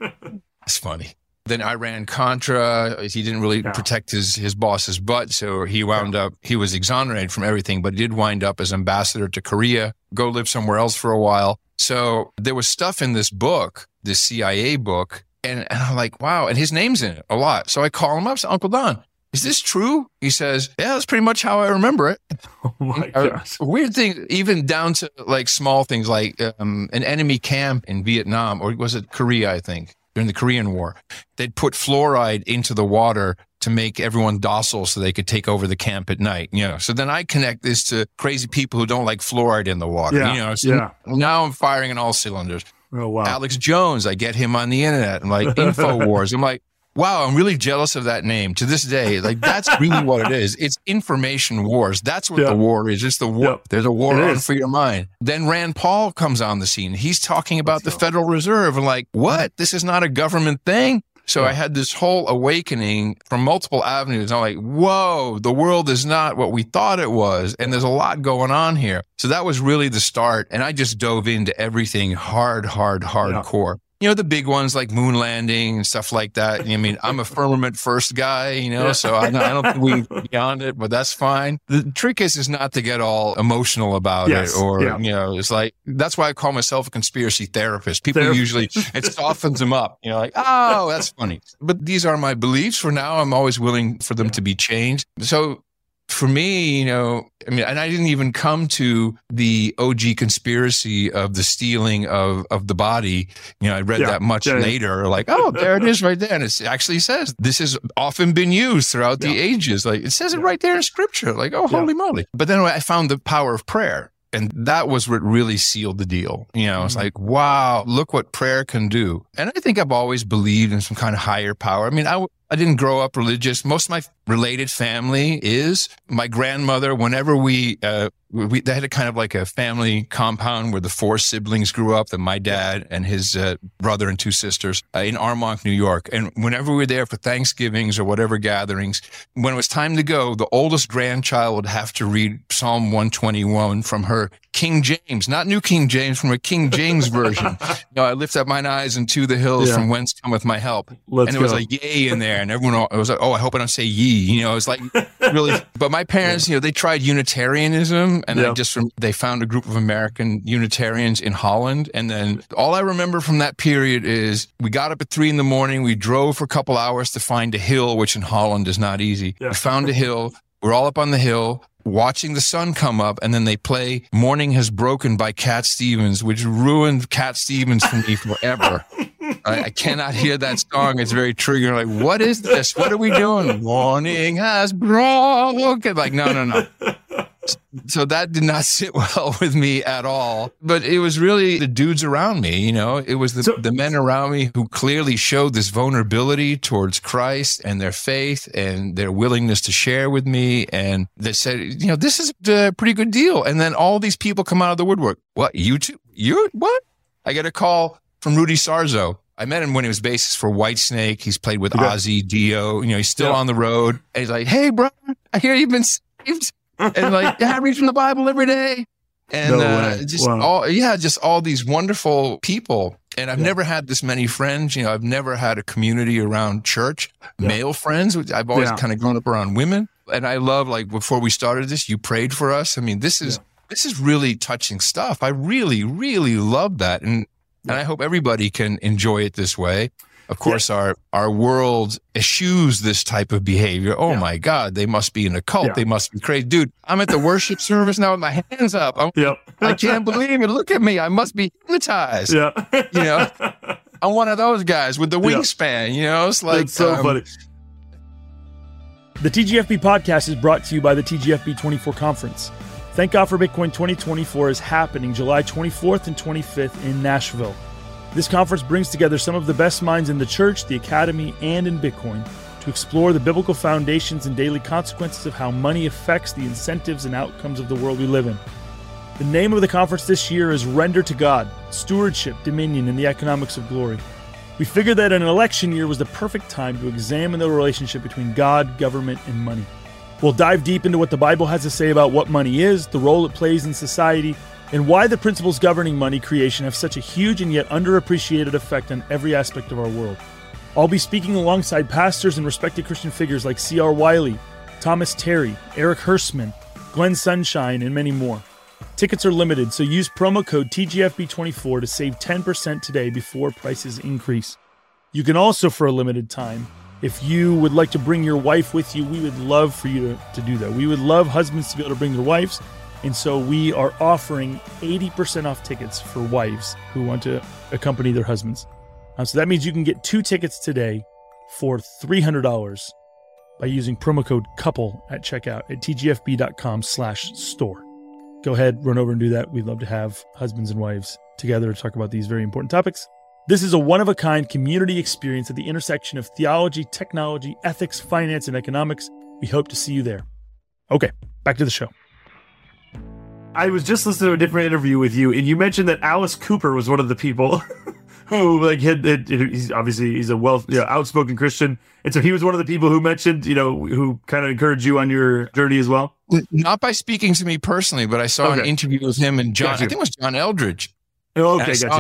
It's funny. Then Iran-Contra, he didn't really yeah. protect his, his boss's butt. So he wound yeah. up, he was exonerated from everything, but he did wind up as ambassador to Korea, go live somewhere else for a while. So there was stuff in this book, this C I A book, and, and I'm like, wow. And his name's in it a lot. So I call him up, say, Uncle Don, is this true? He says, yeah, that's pretty much how I remember it. Oh my gosh. A weird thing, even down to like small things like um, an enemy camp in Vietnam, or was it Korea, I think, during the Korean War. They'd put fluoride into the water to make everyone docile so they could take over the camp at night. You know, so then I connect this to crazy people who don't like fluoride in the water. Yeah, you know, so yeah. now I'm firing on all cylinders. Oh, wow. Alex Jones, I get him on the internet. I'm like, InfoWars. I'm like, wow, I'm really jealous of that name to this day. Like, that's really what it is. It's information wars. That's what yeah. the war is. It's the war. Yep. There's a war it on is. for your mind. Then Rand Paul comes on the scene. He's talking about the Federal Reserve. And like, what? This is not a government thing? So yeah. I had this whole awakening from multiple avenues. I'm like, whoa, the world is not what we thought it was. And there's a lot going on here. So that was really the start. And I just dove into everything hard, hard, hardcore. you know, the big ones like moon landing and stuff like that. I mean, I'm a firmament first guy, you know, yeah. so I, I don't think we beyond it, but that's fine. The trick is, is not to get all emotional about yes. it or, yeah. you know, it's like, that's why I call myself a conspiracy therapist. People Therapy. usually, it softens them up, you know, like, oh, that's funny. But these are my beliefs for now. I'm always willing for them yeah. to be changed. So for me, you know, I mean, and I didn't even come to the O G conspiracy of the stealing of, of the body. You know, I read yeah, that much yeah, later, yeah. like, oh, there it is right there. And it actually says this has often been used throughout yeah. the ages. Like it says it right there in scripture. Like, oh, holy yeah. moly. But then I found the power of prayer. And that was what really sealed the deal. You know, it's like, wow, look what prayer can do. And I think I've always believed in some kind of higher power. I mean, I, I didn't grow up religious. Most of my related family is. My grandmother, whenever we, uh, we, they had a kind of like a family compound where the four siblings grew up, that my dad and his uh, brother and two sisters uh, in Armonk, New York. And whenever we were there for Thanksgivings or whatever gatherings, when it was time to go, the oldest grandchild would have to read Psalm one twenty-one from her King James, not New King James, from a King James version. You know, I lift up mine eyes into the hills, yeah. from whence cometh my help. Let's and it go. was like yay in there. And everyone it was like, oh, I hope I don't say ye. You know, it's like really. But my parents, yeah. you know, they tried Unitarianism, and yeah. I just they found a group of American Unitarians in Holland. And then all I remember from that period is we got up at three in the morning. We drove for a couple hours to find a hill, which in Holland is not easy. Yeah. We found a hill. We're all up on the hill, watching the sun come up, and then they play Morning Has Broken by Cat Stevens, which ruined Cat Stevens for me forever. I, I cannot hear that song. It's very triggering. Like, what is this? What are we doing? Morning has broken. Like, no, no, no. So that did not sit well with me at all. But it was really the dudes around me, you know, it was the, so, the men around me who clearly showed this vulnerability towards Christ and their faith and their willingness to share with me. And they said, you know, this is a pretty good deal. And then all these people come out of the woodwork. What? You two? You? What? I get a call from Rudy Sarzo. I met him when he was bassist for Whitesnake. He's played with yeah. Ozzy, Dio. You know, he's still yeah. on the road. And he's like, hey, bro, I hear you've been saved. And like, yeah, I read from the Bible every day. And no uh, just wow. all, yeah, just all these wonderful people. And I've yeah. never had this many friends. You know, I've never had a community around church, yeah. male friends, which I've always yeah. kind of grown up around women. And I love, like, before we started this, you prayed for us. I mean, this is, yeah. this is really touching stuff. I really, really love that. And, yeah. and I hope everybody can enjoy it this way. Of course, yeah. our, our world eschews this type of behavior. Oh, yeah. my God, they must be in a cult. Yeah. They must be crazy. Dude, I'm at the worship service now with my hands up. I'm, yep. I can't believe it. Look at me. I must be hypnotized. Yeah. You know, I'm one of those guys with the wingspan. Yeah. You know, it's like. It's so um, funny. The T G F B podcast is brought to you by the T G F B twenty-four conference. Thank God for Bitcoin twenty twenty-four is happening July twenty-fourth and twenty-fifth in Nashville. This conference brings together some of the best minds in the church, the academy, and in Bitcoin to explore the biblical foundations and daily consequences of how money affects the incentives and outcomes of the world we live in. The name of the conference this year is Render to God, Stewardship, Dominion, and the Economics of Glory. We figured that an election year was the perfect time to examine the relationship between God, government, and money. We'll dive deep into what the Bible has to say about what money is, the role it plays in society, and why the principles governing money creation have such a huge and yet underappreciated effect on every aspect of our world. I'll be speaking alongside pastors and respected Christian figures like C R Wiley, Thomas Terry, Eric Hirschman, Glenn Sunshine, and many more. Tickets are limited, so use promo code T G F B twenty-four to save ten percent today before prices increase. You can also, for a limited time, if you would like to bring your wife with you, we would love for you to, to do that. We would love husbands to be able to bring their wives. And so we are offering eighty percent off tickets for wives who want to accompany their husbands. Um, so that means you can get two tickets today for three hundred dollars by using promo code COUPLE at checkout at tgfb.com slash store. Go ahead, run over and do that. We'd love to have husbands and wives together to talk about these very important topics. This is a one-of-a-kind community experience at the intersection of theology, technology, ethics, finance, and economics. We hope to see you there. Okay, back to the show. I was just listening to a different interview with you, and you mentioned that Alice Cooper was one of the people who, like, had, had, he's obviously he's a well, you know, outspoken Christian, and so he was one of the people who mentioned, you know, who kind of encouraged you on your journey as well. Not by speaking to me personally, but I saw okay. an interview with him and John. I think it was John Eldridge. Oh, okay, gotcha. Like,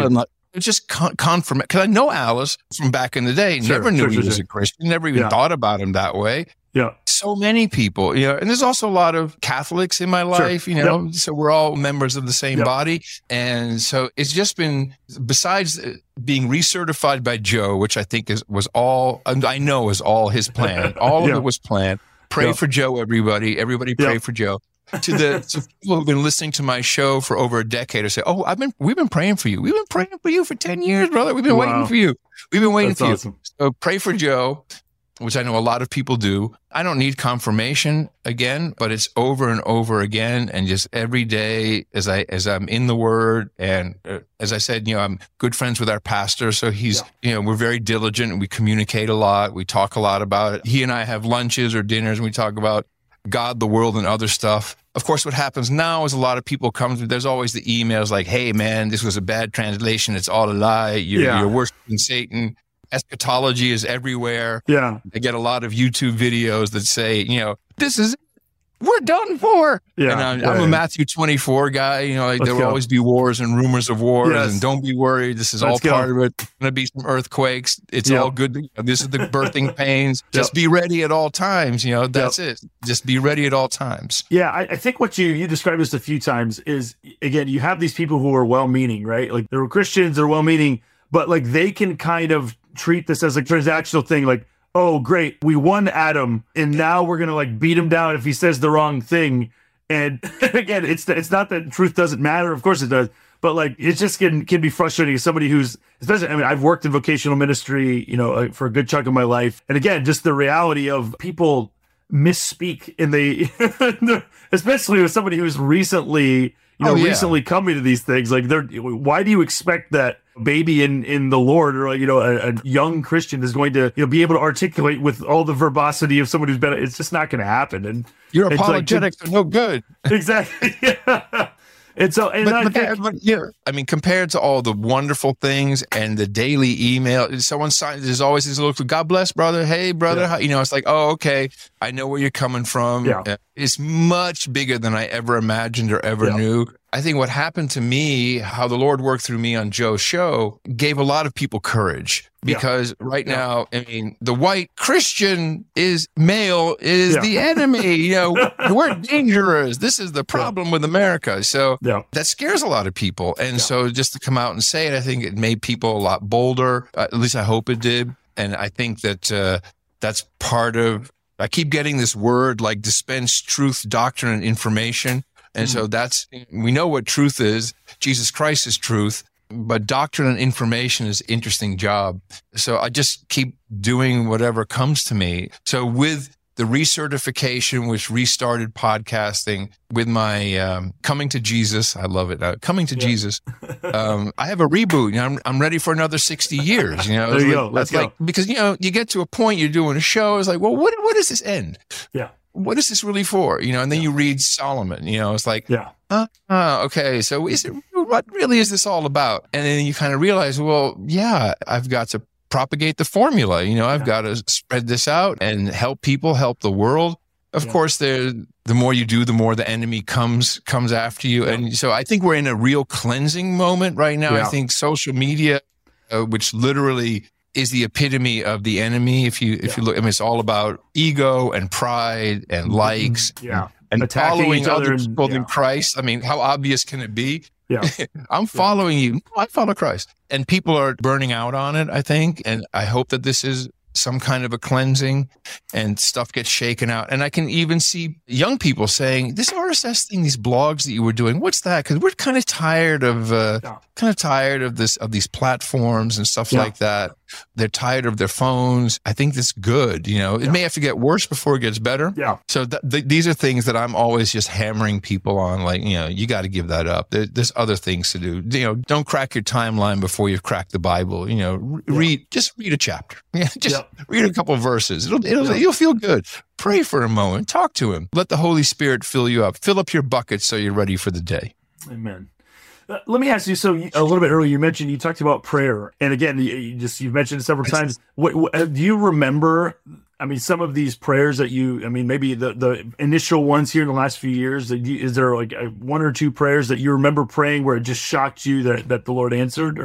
It's just con- confirm because I know Alice from back in the day. Sure, never knew sure, he sure, was sure. a Christian. Never even Yeah. thought about him that way. Yeah. So many people, you know, and there's also a lot of Catholics in my life, Sure. you know, Yep. so we're all members of the same Yep. body. And so it's just been, besides being recertified by Joe, which I think is, was all, I know is all his plan. All Yeah. of it was planned. Pray Yeah. for Joe, everybody. Everybody pray Yeah. for Joe. To the to people who've been listening to my show for over a decade or say, oh, I've been, we've been praying for you. We've been praying for you for ten years, brother. We've been Wow. waiting for you. We've been waiting That's for awesome. you. So pray for Joe, which I know a lot of people do. I don't need confirmation again, but it's over and over again. And just every day as I, as I'm in the word. And uh, as I said, you know, I'm good friends with our pastor. So he's, you know, we're very diligent and we communicate a lot. We talk a lot about it. He and I have lunches or dinners and we talk about God, the world, and other stuff. Of course, what happens now is a lot of people come to, there's always the emails like, hey, man, this was a bad translation. It's all a lie. You're, Yeah. you're worshiping Satan. Eschatology is everywhere. Yeah. I get a lot of YouTube videos that say, you know, this is, we're done for. Yeah. And I'm, yeah, I'm yeah. a Matthew twenty-four guy. You know, like, Let's there will go. always be wars and rumors of wars. Yes. And don't be worried. This is Let's all go. part of it. There's going to be some earthquakes. It's Yep. all good. This is the birthing pains. Just Yep. be ready at all times. You know, that's it. Just be ready at all times. Yeah, I, I think what you you described this a few times is, again, you have these people who are well-meaning, right? Like they're Christians, they're well-meaning, but like they can kind of treat this as a transactional thing. Like, oh, great, we won Adam, and now we're gonna like beat him down if he says the wrong thing. And again, it's it's not that truth doesn't matter. Of course it does. But like, it just can can be frustrating as somebody who's, especially, I mean, I've worked in vocational ministry, you know, uh, for a good chunk of my life. And again, just the reality of people misspeak in the, especially with somebody who's recently, you know, Oh, yeah. recently coming to these things. Like, they're, why do you expect that baby in, in the Lord, or, you know, a, a young Christian is going to, you know, be able to articulate with all the verbosity of someone who's been, it's just not going to happen. And Your it's like- apologetics are no good. exactly. Yeah. And so, and I But, but, think, but yeah, I mean, compared to all the wonderful things and the daily email, someone signs, there's always this little, God bless, brother. Hey, brother. Yeah. How, you know, it's like, oh, okay. I know where you're coming from. Yeah. Uh, It's much bigger than I ever imagined or ever Yeah. knew. I think what happened to me, how the Lord worked through me on Joe's show, gave a lot of people courage. Because right Yeah. now, I mean, the white Christian is male is Yeah. the enemy. You know, we're dangerous. This is the problem with America. So yeah. that scares a lot of people. And Yeah. so just to come out and say it, I think it made people a lot bolder. Uh, at least I hope it did. And I think that uh, that's part of, I keep getting this word like dispense truth, doctrine, and information. And Mm. so that's, we know what truth is. Jesus Christ is truth. But doctrine and information is an interesting job. So I just keep doing whatever comes to me. So with the recertification, which restarted podcasting, with my um, coming to Jesus, I love it. Uh, coming to Yeah. Jesus, um, I have a reboot. You know, I'm, I'm ready for another sixty years. You know, There It's you like, go. Let's that's like, because, you know, you get to a point, you're doing a show. It's like, well, what, what does this end? Yeah. What is this really for? You know, and then you read Solomon, you know, it's like, Yeah. uh, uh, okay, so is it, what really is this all about? And then you kind of realize, well, yeah, I've got to propagate the formula. You know, I've Yeah. got to spread this out and help people, help the world. Of Yeah. course, there, the more you do, the more the enemy comes comes after you. Yeah. And so I think we're in a real cleansing moment right now. Yeah. I think social media, uh, which literally is the epitome of the enemy. If you if Yeah. you look, I mean, it's all about ego and pride and likes. Yeah. And Attacking following each other other and- people than yeah. Christ. I mean, how obvious can it be? Yeah. I'm following you. No, I follow Christ. And people are burning out on it, I think. And I hope that this is some kind of a cleansing and stuff gets shaken out. And I can even see young people saying, this R S S thing, these blogs that you were doing, what's that? Because we're kind of tired of, uh, Yeah. kind of tired of this, of these platforms and stuff Yeah. like that. They're tired of their phones. I think that's good. You know, it Yeah. may have to get worse before it gets better. Yeah. So th- th- these are things that I'm always just hammering people on, like, you know, you got to give that up. There, there's other things to do. You know, don't crack your timeline before you've cracked the Bible. You know, re- Yeah. read, just read a chapter. Yeah, just Yeah. read a couple of verses. It'll, it'll, Yeah. you'll feel good. Pray for a moment. Talk to him. Let the Holy Spirit fill you up. Fill up your bucket so you're ready for the day. Amen. Uh, let me ask you. So you, a little bit earlier, you mentioned you talked about prayer, and again, you, you just you've mentioned it several times. What, what uh, do you remember? I mean, some of these prayers that you, I mean, maybe the the initial ones here in the last few years. That you, is there like a, one or two prayers that you remember praying where it just shocked you that that the Lord answered? Or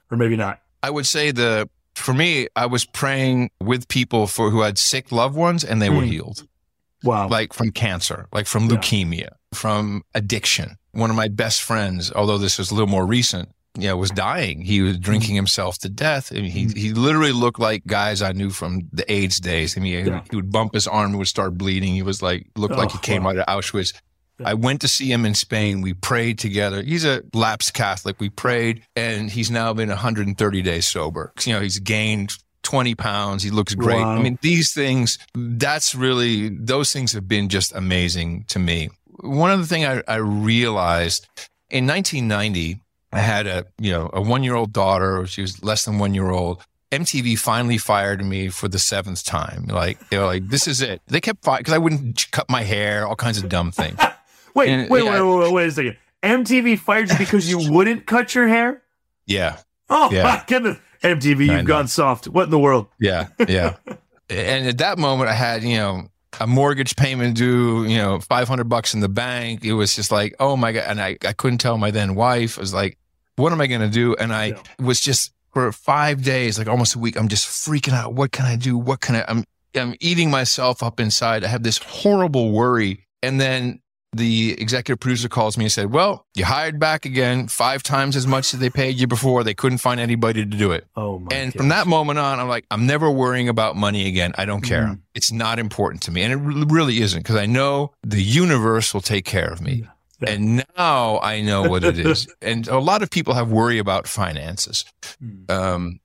or maybe not? I would say the, for me, I was praying with people for who had sick loved ones and they mm. were healed. Wow. Like from cancer, like from leukemia, yeah. from addiction. One of my best friends, although this was a little more recent, you know, was dying. He was drinking himself to death. I mean, he he literally looked like guys I knew from the AIDS days. I mean, yeah. he would bump his arm and would start bleeding. He was like, looked oh, like he came wow. out of Auschwitz. Yeah. I went to see him in Spain. We prayed together. He's a lapsed Catholic. We prayed, and he's now been one hundred thirty days sober. You know, he's gained twenty pounds. He looks great. Wow. I mean, these things, that's really, those things have been just amazing to me. One of the things I, I realized in nineteen ninety, I had a, you know, a one-year-old daughter. She was less than one year old. M T V finally fired me for the seventh time. Like, they were like, this is it. They kept firing because I wouldn't cut my hair, all kinds of dumb things. wait, and, wait, yeah, wait, wait, wait, wait a second. M T V fired you because you wouldn't cut your hair? Yeah. Oh, yeah. my goodness. M T V, you've gone soft. What in the world? Yeah, yeah. And at that moment, I had, you know, a mortgage payment due, you know, five hundred bucks in the bank. It was just like, oh my God. And I, I couldn't tell my then wife. I was like, what am I going to do? And I yeah. was just, for five days, like almost a week, I'm just freaking out. What can I do? What can I, I'm, I'm eating myself up inside. I have this horrible worry. And then the executive producer calls me and said, well, you hired back again, five times as much as they paid you before. They couldn't find anybody to do it. Oh my And gosh. From that moment on, I'm like, I'm never worrying about money again. I don't care. Mm. It's not important to me. And it really isn't, because I know the universe will take care of me. Yeah. And now I know what it is. And a lot of people have worry about finances. Mm. Um,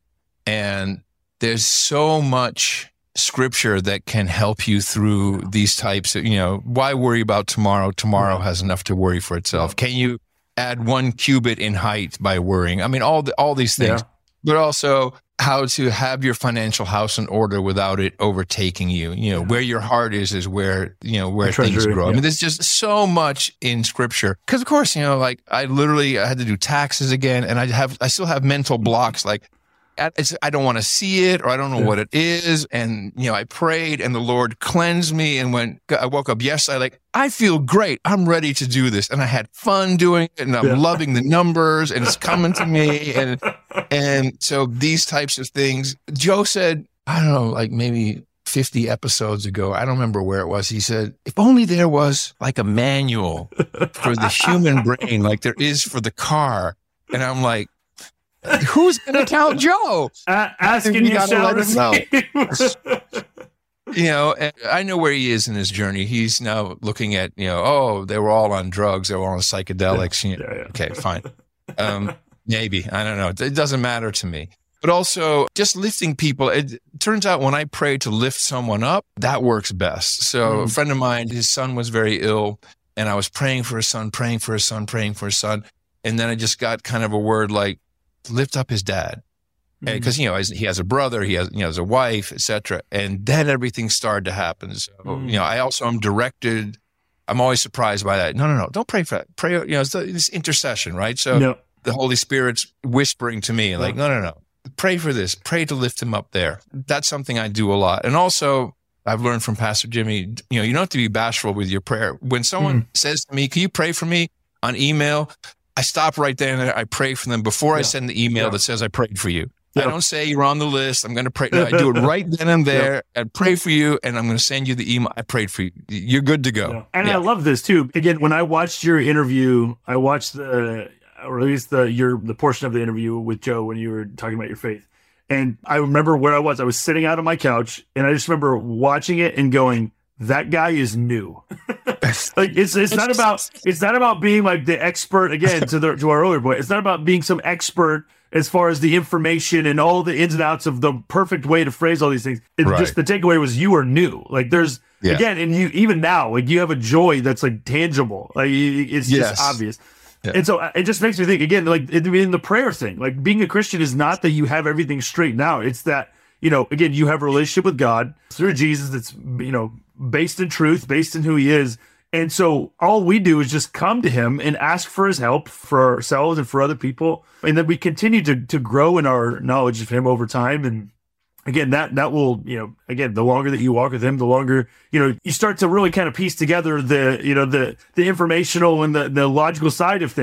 and there's so much scripture that can help you through these types of, you know, why worry about tomorrow? Tomorrow has enough to worry for itself. Can you add one cubit in height by worrying? I mean, all the, all these things, yeah. but also how to have your financial house in order without it overtaking you. You know, yeah. where your heart is, is where, you know, where treasure, things grow. Yeah. I mean, there's just so much in scripture. Cause of course, you know, like I literally, I had to do taxes again, and I have, I still have mental blocks. Like, It's, I don't want to see it, or I don't know yeah. what it is. And, you know, I prayed and the Lord cleansed me. And when I woke up yesterday, like, I feel great. I'm ready to do this. And I had fun doing it, and I'm yeah. loving the numbers, and it's coming to me. And, and so these types of things, Joe said, I don't know, like maybe fifty episodes ago, I don't remember where it was. He said, if only there was like a manual for the human brain, like there is for the car. And I'm like, who's going to count Joe? Uh, asking you, shall receive. You know, and I know where he is in his journey. He's now looking at, you know, oh, they were all on drugs. They were all on psychedelics. Yeah, yeah, yeah. Okay, fine. Um, maybe. I don't know. It doesn't matter to me. But also just lifting people. It turns out when I pray to lift someone up, that works best. So mm. a friend of mine, his son was very ill, and I was praying for his son, praying for his son, praying for his son. And then I just got kind of a word like, lift up his dad, because mm-hmm. you know he has a brother, he has you know has a wife, et cetera. And then everything started to happen. So mm-hmm. you know, I also am directed. I'm always surprised by that. No, no, no, don't pray for that. Pray, you know, it's this intercession, right? So no. the Holy Spirit's whispering to me, like, no, no, no, pray for this. Pray to lift him up there. That's something I do a lot. And also, I've learned from Pastor Jimmy, you know, you don't have to be bashful with your prayer. When someone mm. says to me, "Can you pray for me?" on email, I stop right there and I pray for them before yeah. I send the email yeah. that says I prayed for you. Yeah. I don't say you're on the list. I'm going to pray. No, I do it right then and there yeah. and pray for you. And I'm going to send you the email. I prayed for you. You're good to go. Yeah. And yeah. I love this too. Again, when I watched your interview, I watched the, or at least the, your, the portion of the interview with Joe when you were talking about your faith. And I remember where I was. I was sitting out on my couch, and I just remember watching it and going, that guy is new. Like it's it's not about it's not about being like the expert, again, to the to our earlier point. It's not about being some expert as far as the information and all the ins and outs of the perfect way to phrase all these things. It right. just the takeaway was you are new. Like there's yeah. again, and you even now, like you have a joy that's like tangible. Like it's yes. just obvious. Yeah. And so it just makes me think again, like in the prayer thing, like being a Christian is not that you have everything straightened out. It's that, you know, again, you have a relationship with God through Jesus that's, you know, based in truth, based in who he is. And so all we do is just come to him and ask for his help for ourselves and for other people. And then we continue to to grow in our knowledge of him over time. And again, that that will, you know, again, the longer that you walk with him, the longer, you know, you start to really kind of piece together the, you know, the the informational and the, the logical side of things.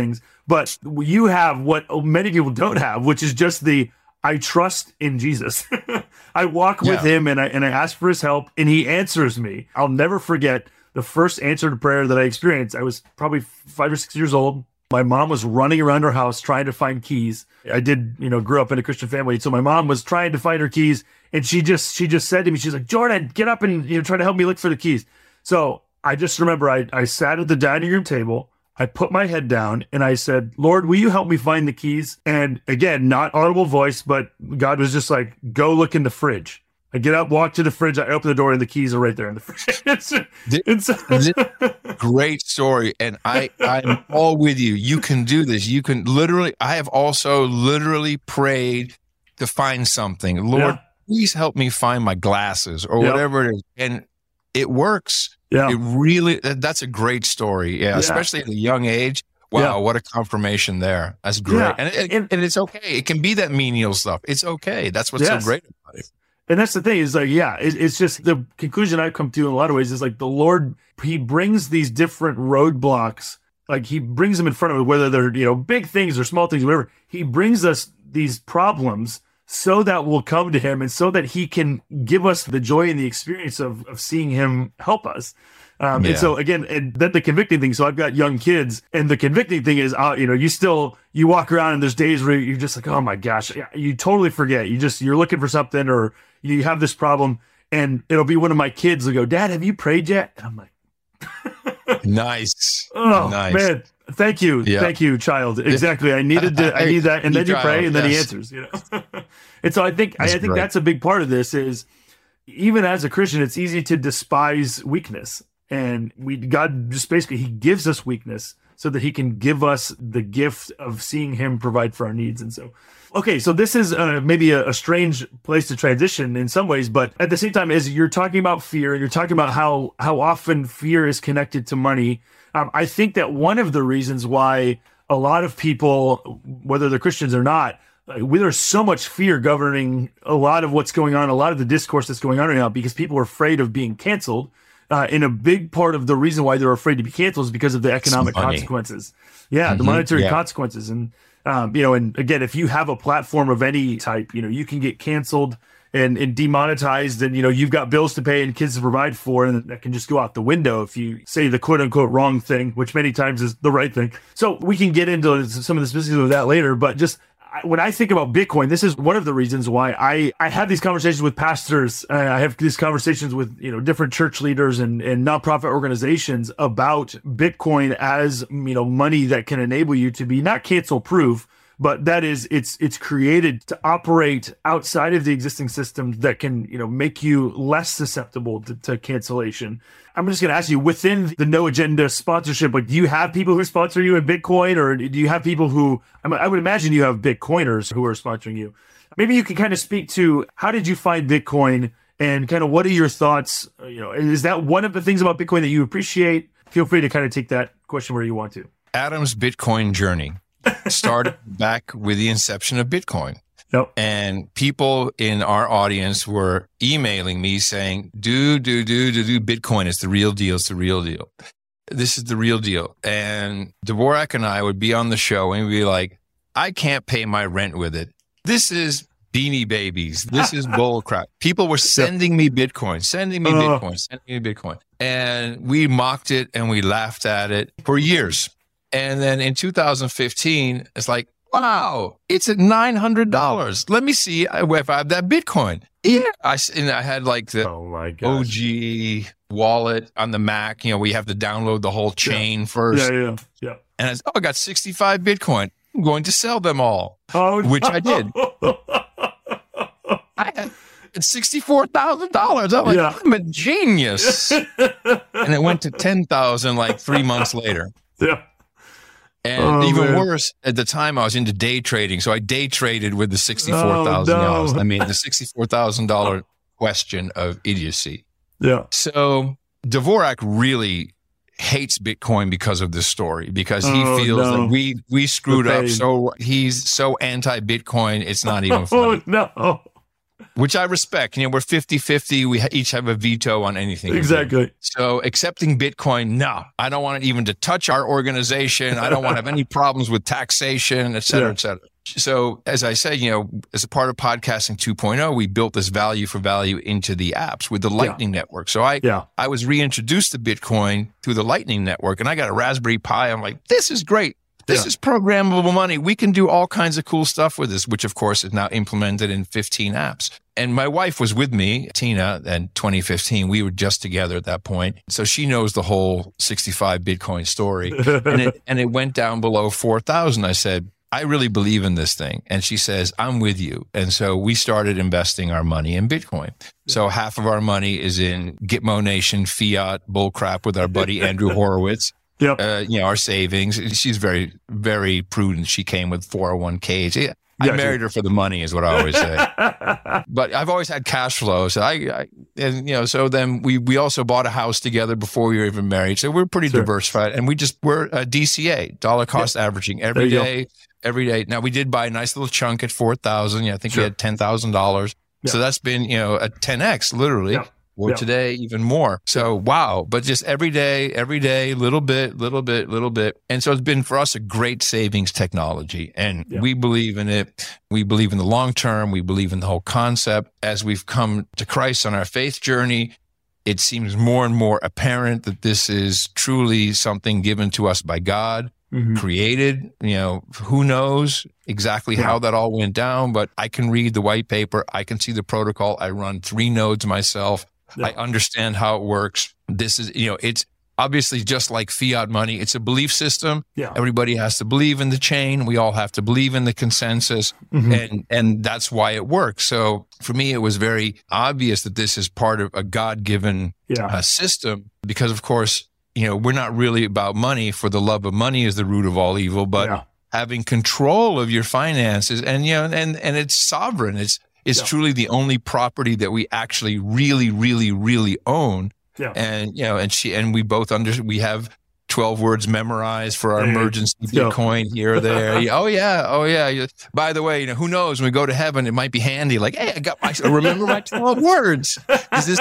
But you have what many people don't have, which is just the, I trust in Jesus. I walk with Yeah. him and I and I ask for his help and he answers me. I'll never forget the first answered prayer that I experienced. I was probably five or six years old. My mom was running around her house trying to find keys. I did, you know, grew up in a Christian family. So my mom was trying to find her keys and she just, she just said to me, she's like, Jordan, get up and, you know, try to help me look for the keys. So I just remember I, I sat at the dining room table. I put my head down and I said, Lord, will you help me find the keys? And again, not audible voice, but God was just like, go look in the fridge. I get up, walk to the fridge, I open the door and the keys are right there in the fridge. it's, it's, This- great story. And I, I'm all with you. You can do this. You can literally, I have also literally prayed to find something. Lord, Yeah. please help me find my glasses or Yep. whatever it is. And it works. yeah. It really, that's a great story. Yeah. Yeah. Especially at a young age. Wow. Yeah. What a confirmation there. That's great. Yeah. And, it, And- and it's okay. It can be that menial stuff. It's okay. That's what's Yes. so great about it. And that's the thing is like, yeah, it, it's just the conclusion I've come to in a lot of ways is like the Lord, he brings these different roadblocks, like he brings them in front of us, whether they're, you know, big things or small things, whatever. He brings us these problems so that we'll come to him and so that he can give us the joy and the experience of, of seeing him help us. Um, Yeah. And so again, and then the convicting thing. So I've got young kids, and the convicting thing is, uh, you know, you still you walk around and there's days where you're just like, oh my gosh, yeah, you totally forget. You just you're looking for something, or you have this problem, and it'll be one of my kids will go, Dad, have you prayed yet? And I'm like, Nice. oh nice. man, thank you, Yeah. thank you, child. Exactly. I needed to. I need that, and You then you pray, child, and then he yes. answers. You know, and so I think I, That's I think great. that's a big part of this is even as a Christian, it's easy to despise weakness. And we, God just basically, he gives us weakness so that he can give us the gift of seeing him provide for our needs. And so, okay, so this is uh, maybe a, a strange place to transition in some ways, but at the same time, as you're talking about fear and you're talking about how, how often fear is connected to money, um, I think that one of the reasons why a lot of people, whether they're Christians or not, uh, there's so much fear governing a lot of what's going on, a lot of the discourse that's going on right now, because people are afraid of being canceled. Uh, and a big part of the reason why they're afraid to be canceled is because of the economic money. consequences. Yeah, the Mhm, monetary yeah. consequences. And, um, you know, and again, if you have a platform of any type, you know, you can get canceled and, and demonetized, and, you know, you've got bills to pay and kids to provide for, and that can just go out the window if you say the quote unquote wrong thing, which many times is the right thing. So we can get into some of the specifics of that later, but just I- when I think about Bitcoin, this is one of the reasons why I, I have these conversations with pastors. Uh, I have these conversations with, you know, different church leaders and, and nonprofit organizations about Bitcoin as, you know, money that can enable you to be not cancel proof, but that is it's it's created to operate outside of the existing systems that can, you know, make you less susceptible to, to cancellation. I'm just going to ask you, within the No Agenda sponsorship, like, do you have people who sponsor you in Bitcoin, or do you have people who, I, mean, I would imagine you have Bitcoiners who are sponsoring you. Maybe you can kind of speak to how did you find Bitcoin and kind of what are your thoughts? Uh, You know, is that one of the things about Bitcoin that you appreciate? Feel free to kind of take that question where you want to. Adam's Bitcoin journey started back with the inception of Bitcoin. Yep. And people in our audience were emailing me saying, do, do, do, do, do, Bitcoin is the real deal. It's the real deal. This is the real deal. And Dvorak and I would be on the show and we'd be like, I can't pay my rent with it. This is Beanie Babies. This is bull crap. People were sending me Bitcoin, sending me Uh. Bitcoin, sending me Bitcoin. And we mocked it and we laughed at it for years. And then in two thousand fifteen, it's like, wow, it's at nine hundred dollars. Let me see if I have that Bitcoin. Yeah. I, s- and I had like the Oh my O gosh. G wallet on the Mac. You know, we have to download the whole chain first. Yeah, yeah, yeah. And I said, oh, I got sixty-five Bitcoin. I'm going to sell them all. Oh, Which I did. I had sixty-four thousand dollars. I'm like, Yeah. I'm a genius. And it went to ten thousand like three months later. Yeah. And Oh, even man. worse, at the time I was into day trading. So I day traded with the sixty-four thousand dollars. Oh, no. I mean, the sixty-four thousand dollars question of idiocy. Yeah. So Dvorak really hates Bitcoin because of this story, because he Oh, feels no. that we, we screwed The up. pain. So he's so anti-Bitcoin. It's not even Oh funny. no. which I respect. You know, we're fifty-fifty. We ha- each have a veto on anything. Exactly. So accepting Bitcoin, no, I don't want it even to touch our organization. I don't want to have any problems with taxation, et cetera, yeah. et cetera. So as I said, you know, as a part of Podcasting two point oh, we built this value for value into the apps with the Lightning yeah. Network. So I, yeah. I was reintroduced to Bitcoin through the Lightning Network, and I got a Raspberry Pi. I'm like, this is great. This yeah. is programmable money. We can do all kinds of cool stuff with this, which of course is now implemented in fifteen apps. And my wife was with me, Tina, in twenty fifteen. We were just together at that point. So she knows the whole sixty-five Bitcoin story. and, it, and it went down below four thousand. I said, I really believe in this thing. And she says, I'm with you. And so we started investing our money in Bitcoin. So half of our money is in Gitmo Nation, fiat, bullcrap with our buddy Andrew Horowitz. Yep. Uh, you know, our savings. She's very, very prudent. She came with four oh one k's. Yeah, I yeah, married her for the money is what I always say. But I've always had cash flow. So I, I, and you know, so then we, we also bought a house together before we were even married. So we're pretty sure. diversified, and we just, we're a D C A, dollar cost yep. averaging every day, go. every day. Now we did buy a nice little chunk at four thousand. Yeah, I think sure. we had ten thousand dollars. Yep. So that's been, you know, a ten X literally. Yep. Or yeah. today, even more. So, wow. But just every day, every day, little bit, little bit, little bit. And so it's been for us a great savings technology. And yeah. we believe in it. We believe in the long term. We believe in the whole concept. As we've come to Christ on our faith journey, it seems more and more apparent that this is truly something given to us by God, mm-hmm. created. You know, who knows exactly yeah. how that all went down, but I can read the white paper. I can see the protocol. I run three nodes myself. Yeah. I understand how it works. This is, you know, it's obviously just like fiat money. It's a belief system. Yeah. Everybody has to believe in the chain. We all have to believe in the consensus. Mm-hmm. And, and that's why it works. So for me, it was very obvious that this is part of a God-given yeah. uh, system because, of course, you know, we're not really about money. For the love of money is the root of all evil, but yeah. having control of your finances and, you know, and, and it's sovereign. It's, It's yeah. truly the only property that we actually really, really, really own. Yeah. And, you know, and she, and we both under, we have twelve words memorized for our hey, emergency Bitcoin go. here or there. Yeah, oh yeah. Oh yeah. By the way, you know, who knows when we go to heaven, it might be handy. Like, hey, I got my, remember my twelve words. Is this,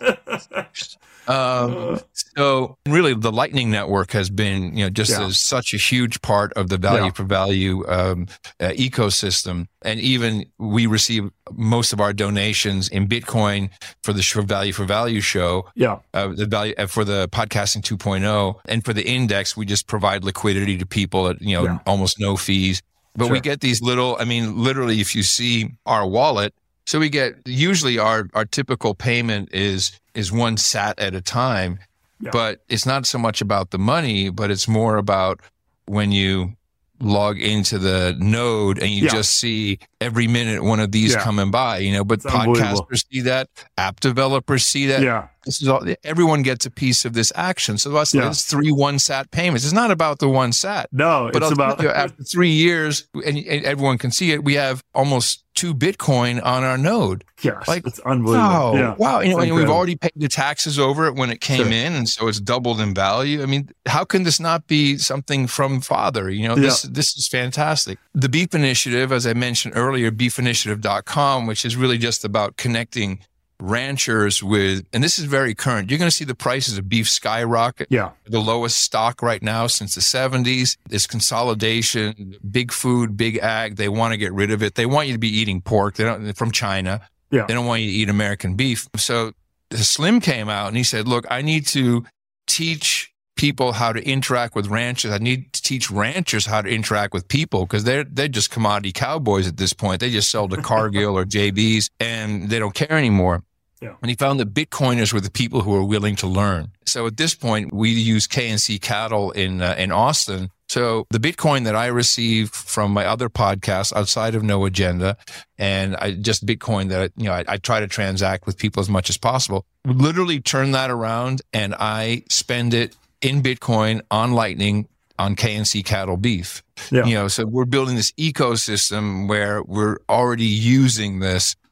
Um, so really the Lightning Network has been, you know, just yeah. as such a huge part of the value yeah. for value, um, uh, ecosystem. And even we receive most of our donations in Bitcoin for the sh- value for value show. Yeah. Uh, the value uh, for the Podcasting two point oh, and for the index, we just provide liquidity to people at, you know, yeah. almost no fees, but sure. we get these little, I mean, literally if you see our wallet, so we get, usually our, our typical payment is, is one sat at a time, yeah. but it's not so much about the money, but it's more about when you log into the node and you yeah. just see every minute one of these yeah. coming by, you know, but it's podcasters see that, app developers see that. Yeah. This is all, everyone gets a piece of this action. So that's yeah. it's three one sat payments. It's not about the one sat. No, but it's I'll about you, after three years and, and everyone can see it. We have almost two Bitcoin on our node. Yes, like it's unbelievable. Wow, yeah. wow. You know, and we've already paid the taxes over it when it came sure. in, and so it's doubled in value. I mean, how can this not be something from Father? You know, yeah. this this is fantastic. The Beef Initiative, as I mentioned earlier, beef initiative dot com, which is really just about connecting ranchers with, and this is very current. You're going to see the prices of beef skyrocket. Yeah. The lowest stock right now since the seventies. This consolidation, big food, big ag. They want to get rid of it. They want you to be eating pork. They don't, from China. Yeah. They don't want you to eat American beef. So Slim came out and he said, look, I need to teach people how to interact with ranchers. I need to teach ranchers how to interact with people because they're they're just commodity cowboys at this point. They just sell to Cargill or J B's and they don't care anymore. Yeah. And he found that Bitcoiners were the people who were willing to learn. So at this point, we use K and C Cattle in uh, in Austin. So the Bitcoin that I receive from my other podcasts outside of No Agenda, and I just Bitcoin that, you know, I, I try to transact with people as much as possible, literally turn that around and I spend it in Bitcoin on Lightning on K and C Cattle Beef. Yeah. You know, so we're building this ecosystem where we're already using this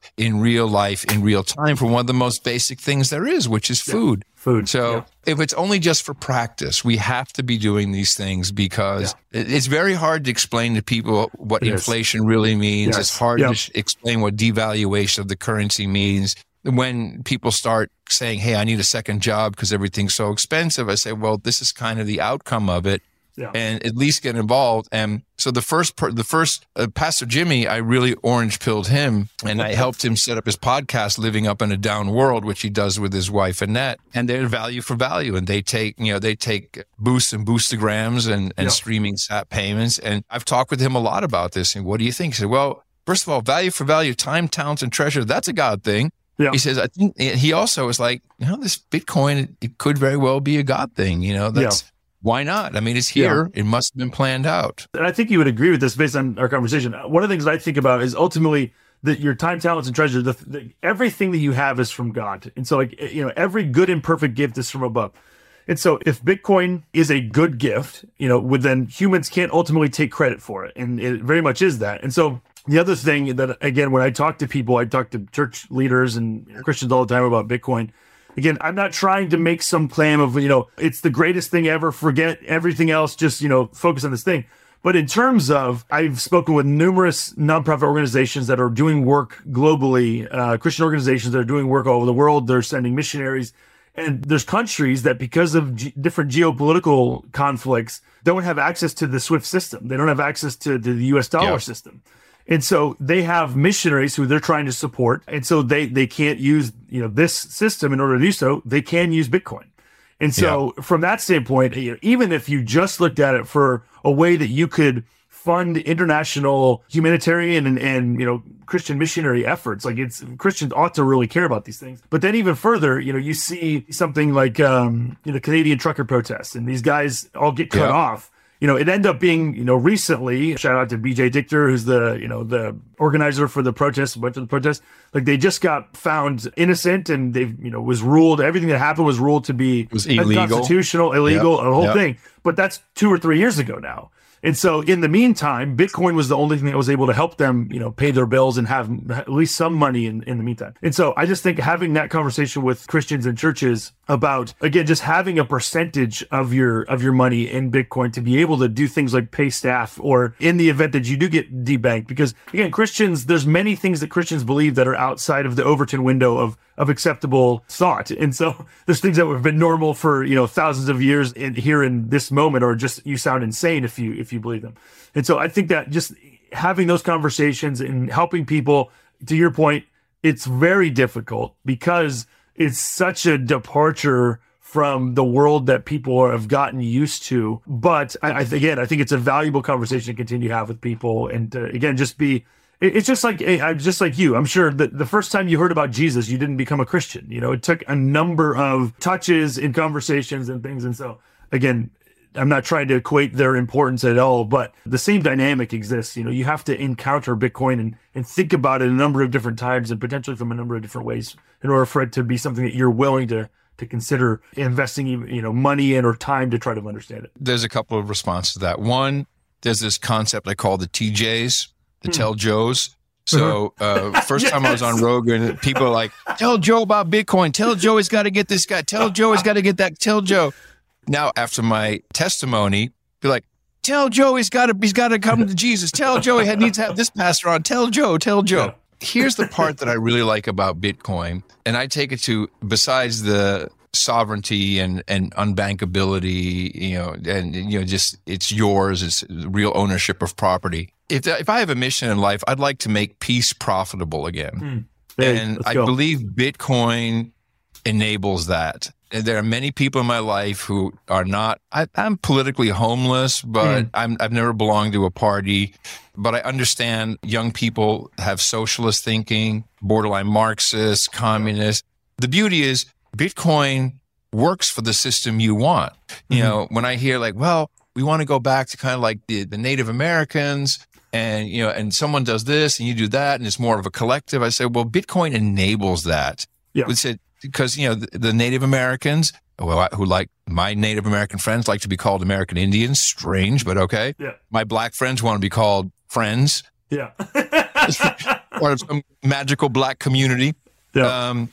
in real life, in real time for one of the most basic things there is, which is food. Yeah. Food. So yeah. if it's only just for practice, we have to be doing these things because yeah. it's very hard to explain to people what it inflation is. really means. Yes. It's hard yep. to explain what devaluation of the currency means. When people start saying, hey, I need a second job because everything's so expensive, I say, well, this is kind of the outcome of it. Yeah. And at least get involved. And so the first, per, the first uh, Pastor Jimmy, I really orange pilled him, and I helped him set up his podcast, Living Up in a Down World, which he does with his wife Annette. And they're value for value, and they take, you know, they take boosts and boostograms and, and yeah. streaming S A P payments. And I've talked with him a lot about this. And what do you think? He said, well, first of all, value for value, time, talents, and treasure. That's a God thing. Yeah. He says, I think he also was like, you know, this Bitcoin, it could very well be a God thing. You know, that's. Yeah. Why not? I mean, it's here. Yeah. It must have been planned out. And I think you would agree with this based on our conversation. One of the things I think about is ultimately that your time, talents, and treasure, the, the, everything that you have is from God. And so, like, you know, every good and perfect gift is from above. And so if Bitcoin is a good gift, you know, would then humans can't ultimately take credit for it. And it very much is that. And so the other thing that, again, when I talk to people, I talk to church leaders and Christians all the time about Bitcoin. Again, I'm not trying to make some claim of, you know, it's the greatest thing ever. Forget everything else. Just, you know, focus on this thing. But in terms of, I've spoken with numerous nonprofit organizations that are doing work globally, uh, Christian organizations that are doing work all over the world. They're sending missionaries. And there's countries that, because of g- different geopolitical conflicts, don't have access to the SWIFT system. They don't have access to, to the U S dollar yeah. system. And so they have missionaries who they're trying to support. And so they, they can't use, you know, this system in order to do so. They can use Bitcoin. And so yeah. from that standpoint, you know, even if you just looked at it for a way that you could fund international humanitarian and, and, you know, Christian missionary efforts, like it's Christians ought to really care about these things. But then even further, you know, you see something like, um, you know, Canadian trucker protests, and these guys all get cut yeah. off. You know, it ended up being, you know, recently, shout out to B J Dichter, who's the, you know, the organizer for the protests, a bunch of the protests. Like, they just got found innocent, and they, you know, was ruled, everything that happened was ruled to be it was illegal, unconstitutional, illegal, yep. the whole yep. thing. But that's two or three years ago now. And so in the meantime, Bitcoin was the only thing that was able to help them, you know, pay their bills and have at least some money in, in the meantime. And so I just think having that conversation with Christians and churches about, again, just having a percentage of your of your money in Bitcoin to be able to do things like pay staff, or in the event that you do get debanked. Because again, Christians, there's many things that Christians believe that are outside of the Overton window of of acceptable thought. And so there's things that have been normal for, you know, thousands of years in here in this moment, or just you sound insane if you if you believe them. And so I think that just having those conversations and helping people, to your point, it's very difficult because it's such a departure from the world that people have gotten used to. But I, I again, I think it's a valuable conversation to continue to have with people, and to, again, just be. It's just like I'm just like you. I'm sure that the first time you heard about Jesus, you didn't become a Christian. You know, it took a number of touches in conversations and things. And so, again, I'm not trying to equate their importance at all, but the same dynamic exists. You know, you have to encounter Bitcoin and, and think about it a number of different times and potentially from a number of different ways in order for it to be something that you're willing to to consider investing, you know, money in or time to try to understand it. There's a couple of responses to that. One, there's this concept I call the T Js. The mm. Tell Joes. So uh, first yes. time I was on Rogan, people are like, tell Joe about Bitcoin. Tell Joe he's got to get this guy. Tell Joe he's got to get that. Tell Joe. Now, after my testimony, be like, tell Joe he's got to he's got to come to Jesus. Tell Joe he needs to have this pastor on. Tell Joe. Tell Joe. Yeah. Here's the part that I really like about Bitcoin, and I take it to, besides the sovereignty and, and unbankability, you know, and, you know, just it's yours, it's real ownership of property. If if I have a mission in life, I'd like to make peace profitable again. Mm, and I go. believe Bitcoin enables that. And there are many people in my life who are not, I, I'm politically homeless, but mm. I'm, I've never belonged to a party. But I understand young people have socialist thinking, borderline Marxist, communist. The beauty is Bitcoin works for the system you want. Mm-hmm. You know, when I hear like, well, we want to go back to kind of like the, the Native Americans, and, you know, and someone does this and you do that, and it's more of a collective. I say, well, Bitcoin enables that. Yeah. We said, because, you know, the, the Native Americans, well, I, who like my Native American friends like to be called American Indians. Strange, but okay. Yeah. My black friends want to be called friends. Yeah. part of some magical black community. Yeah. Um,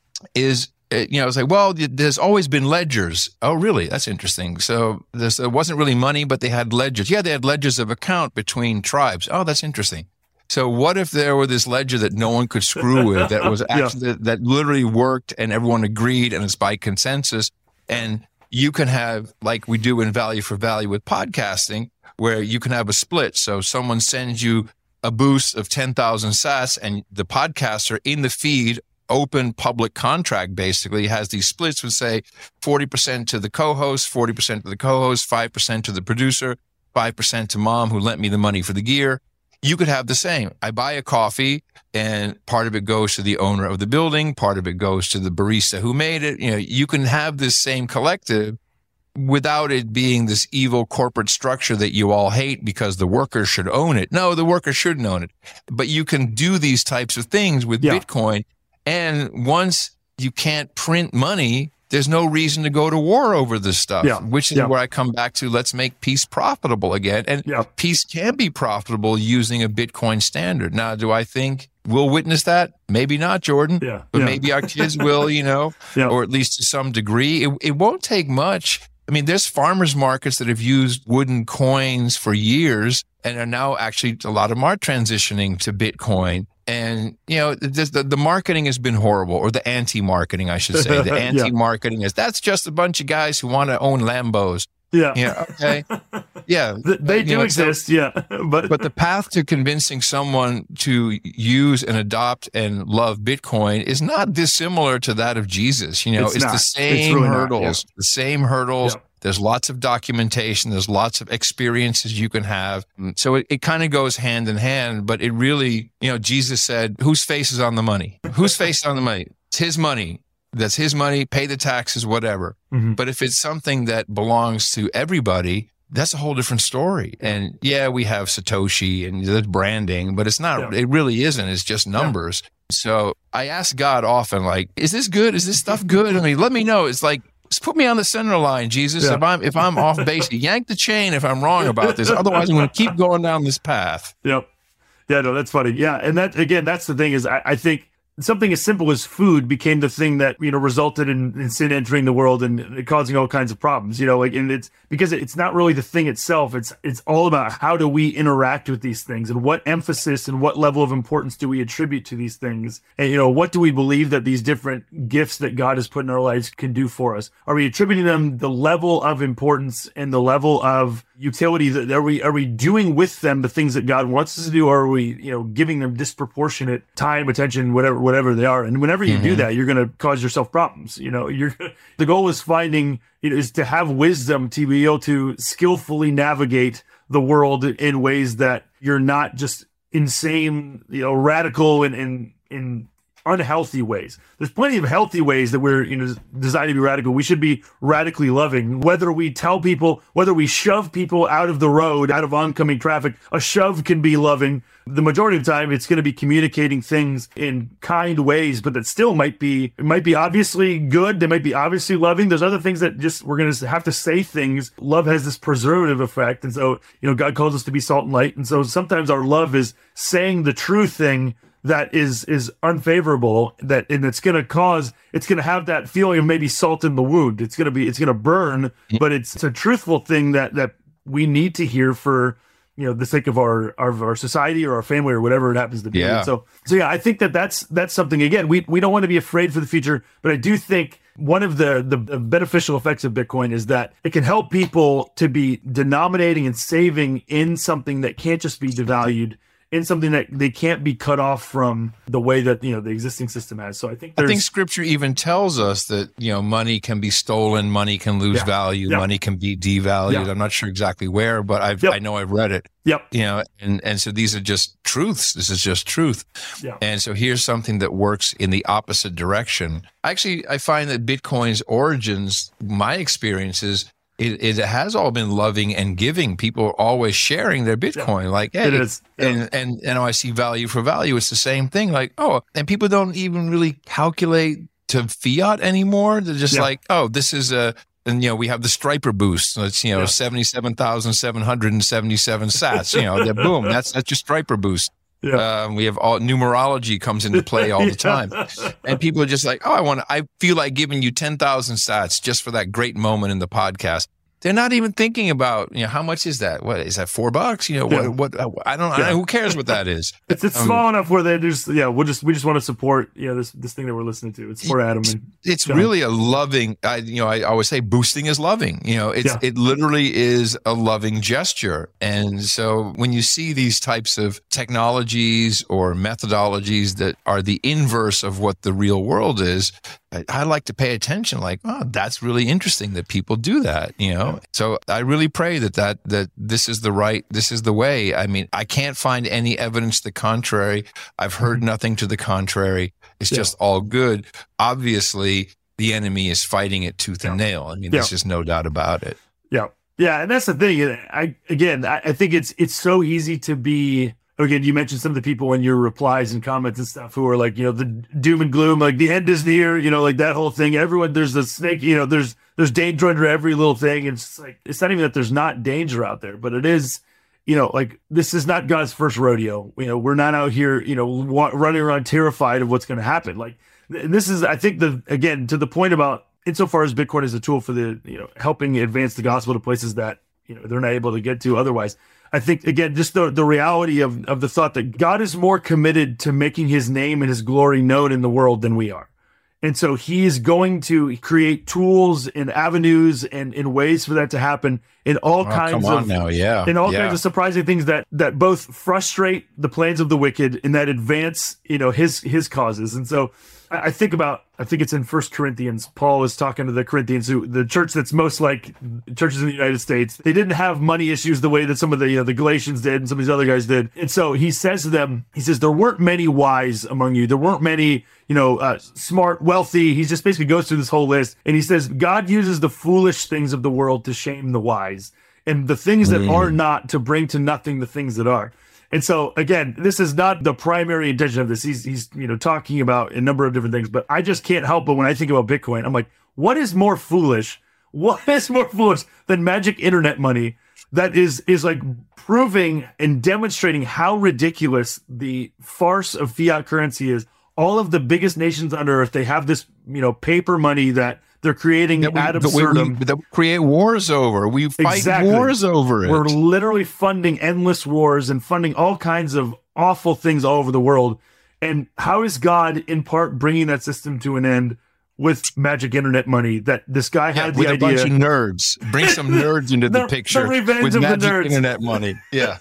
is, you know, it's like, well, there's always been ledgers. Oh, really? That's interesting. So there's, there wasn't really money, but they had ledgers. Yeah, they had ledgers of account between tribes. Oh, that's interesting. So what if there were this ledger that no one could screw with, that was actually, yeah. that, that literally worked and everyone agreed and it's by consensus? And you can have, like we do in Value for Value with podcasting, where you can have a split. So someone sends you a boost of ten thousand sats and the podcaster in the feed, open public contract, basically has these splits would say forty percent to the co-host, forty percent to the co-host, five percent to the producer, five percent to mom who lent me the money for the gear. You could have the same. I buy a coffee and part of it goes to the owner of the building. Part of it goes to the barista who made it. You know, you can have this same collective without it being this evil corporate structure that you all hate because the workers should own it. No, the workers shouldn't own it. But you can do these types of things with yeah. Bitcoin. And once you can't print money, there's no reason to go to war over this stuff, yeah. which is yeah. where I come back to, let's make peace profitable again. And yeah. peace can be profitable using a Bitcoin standard. Now, do I think we'll witness that? Maybe not, Jordan, yeah. but yeah. maybe our kids will, you know, yeah. or at least to some degree. It, it won't take much. I mean, there's farmers markets that have used wooden coins for years and are now actually, a lot of them are transitioning to Bitcoin. And, you know, the, the marketing has been horrible, or the anti-marketing, I should say. The anti-marketing is, that's just a bunch of guys who want to own Lambos. Yeah. Yeah. Okay. Yeah. They do know, exist. So, yeah. But but the path to convincing someone to use and adopt and love Bitcoin is not dissimilar to that of Jesus. You know, it's, it's the same it's really hurdles, not, yeah. the same hurdles. Yeah. There's lots of documentation. There's lots of experiences you can have. So it, it kind of goes hand in hand, but it really, you know, Jesus said, whose face is on the money? Whose face is on the money? It's his money. That's his money. Pay the taxes, whatever. Mm-hmm. But if it's something that belongs to everybody, that's a whole different story. And yeah, we have Satoshi and the branding, but it's not, yeah. it really isn't. It's just numbers. Yeah. So I ask God often, like, is this good? Is this stuff good? I mean, let me know. It's like, just put me on the center line, Jesus. Yeah. If I'm if I'm off base, yank the chain if I'm wrong about this. Otherwise, I'm going to keep going down this path. Yep. Yeah, no, that's funny. Yeah, and that again, that's the thing is, I, I think something as simple as food became the thing that, you know, resulted in, in sin entering the world and causing all kinds of problems. You know, like, and it's because it's not really the thing itself. It's it's all about how do we interact with these things and what emphasis and what level of importance do we attribute to these things, and you know, what do we believe that these different gifts that God has put in our lives can do for us? Are we attributing them the level of importance and the level of utility that are we are we doing with them the things that God wants us to do, or are we, you know, giving them disproportionate time, attention, whatever whatever they are? And whenever you mm-hmm. do that, you're going to cause yourself problems. You know, you're the goal is finding, you know, is to have wisdom to be able to skillfully navigate the world in ways that you're not just insane, you know, radical and in in unhealthy ways. There's plenty of healthy ways that we're, you know, designed to be radical. We should be radically loving. Whether we tell people, whether we shove people out of the road, out of oncoming traffic, a shove can be loving. The majority of the time, it's going to be communicating things in kind ways, but that still might be, it might be obviously good. They might be obviously loving. There's other things that just, we're going to have to say things. Love has this preservative effect. And so, you know, God calls us to be salt and light. And so sometimes our love is saying the true thing that is is unfavorable, that and it's going to cause, it's going to have that feeling of maybe salt in the wound. It's going to be, it's going to burn, but it's, it's a truthful thing that that we need to hear for, you know, the sake of our our, our society or our family or whatever it happens to be. Yeah. So so yeah, I think that that's that's something. Again, we we don't want to be afraid for the future, but I do think one of the the beneficial effects of Bitcoin is that it can help people to be denominating and saving in something that can't just be devalued, in something that they can't be cut off from the way that, you know, the existing system has. So I think there's, I think Scripture even tells us that, you know, money can be stolen, money can lose yeah, value, yeah. money can be devalued. Yeah. I'm not sure exactly where, but I've yep. I know I've read it. Yep. You know, and and so these are just truths. This is just truth. Yeah. And so here's something that works in the opposite direction. Actually, I find that Bitcoin's origins, my experiences, It, it has all been loving and giving. People are always sharing their Bitcoin. Yeah, like, hey, it is. Yeah. and, and, and I see value for value. It's the same thing. Like, oh, and people don't even really calculate to fiat anymore. They're just yeah. like, oh, this is a, and, you know, we have the Striper boost. So it's, you know, yeah. seventy-seven thousand seven hundred seventy-seven sats, you know, boom, that's, that's your Striper boost. Yeah. Um, we have all numerology comes into play all the time. And people are just like, oh, I want to, I feel like giving you ten thousand sats just for that great moment in the podcast. They're not even thinking about, you know, how much is that? What is that? Four bucks? You know, yeah. what, what, I don't, yeah. I don't know. Who cares what that is? It's, it's um, small enough where they just, yeah, we'll just, we just want to support, you know, this, this thing that we're listening to. It's for Adam. And it's John. Really a loving, I, you know, I always say boosting is loving, you know, it's, yeah. it literally is a loving gesture. And so when you see these types of technologies or methodologies that are the inverse of what the real world is, I, I like to pay attention, like, oh, that's really interesting that people do that, you know? Yeah. So I really pray that, that that this is the right, this is the way. I mean, I can't find any evidence to the contrary. I've heard mm-hmm. nothing to the contrary. It's yeah. just all good. Obviously, the enemy is fighting it tooth and yeah. nail. I mean, yeah. there's just no doubt about it. Yeah. Yeah. And that's the thing. I, again, I, I think it's, it's so easy to be, again, you mentioned some of the people in your replies and comments and stuff who are like, you know, the doom and gloom, like the end is near, you know, like that whole thing. Everyone, there's a snake, you know, there's there's danger under every little thing. And it's like, it's not even that there's not danger out there, but it is, you know, like this is not God's first rodeo. You know, we're not out here, you know, wa- running around terrified of what's going to happen. Like this is, I think, the again, to the point about insofar as Bitcoin is a tool for the, you know, helping advance the gospel to places that, you know, they're not able to get to otherwise. I think, again, just the, the reality of, of the thought that God is more committed to making his name and his glory known in the world than we are. And so he is going to create tools and avenues and, and ways for that to happen in all oh, kinds come on of now. Yeah. in all yeah. kinds of surprising things that that both frustrate the plans of the wicked and that advance, you know, his his causes. And so I, I think about I think it's in First Corinthians. Paul is talking to the Corinthians, who the church that's most like churches in the United States. They didn't have money issues the way that some of the you know, the Galatians did and some of these other guys did. And so he says to them, he says, there weren't many wise among you. There weren't many, you know, uh, smart, wealthy. He just basically goes through this whole list. And he says, God uses the foolish things of the world to shame the wise, and the things that mm. are not to bring to nothing the things that are. And so, again, this is not the primary intention of this. He's, he's, you know, talking about a number of different things, but I just can't help but when I think about Bitcoin, I'm like, what is more foolish? What is more foolish than magic internet money that is, is like proving and demonstrating how ridiculous the farce of fiat currency is? All of the biggest nations on earth, they have this, you know, paper money that they're creating that we, ad absurdum. We, we, that we create wars over. We fight exactly. wars over it. We're literally funding endless wars and funding all kinds of awful things all over the world. And how is God, in part, bringing that system to an end with magic internet money? That this guy yeah, had with the a idea. bunch of nerds. Bring some nerds into the, the picture the revenge with of magic the nerds. internet money. Yeah.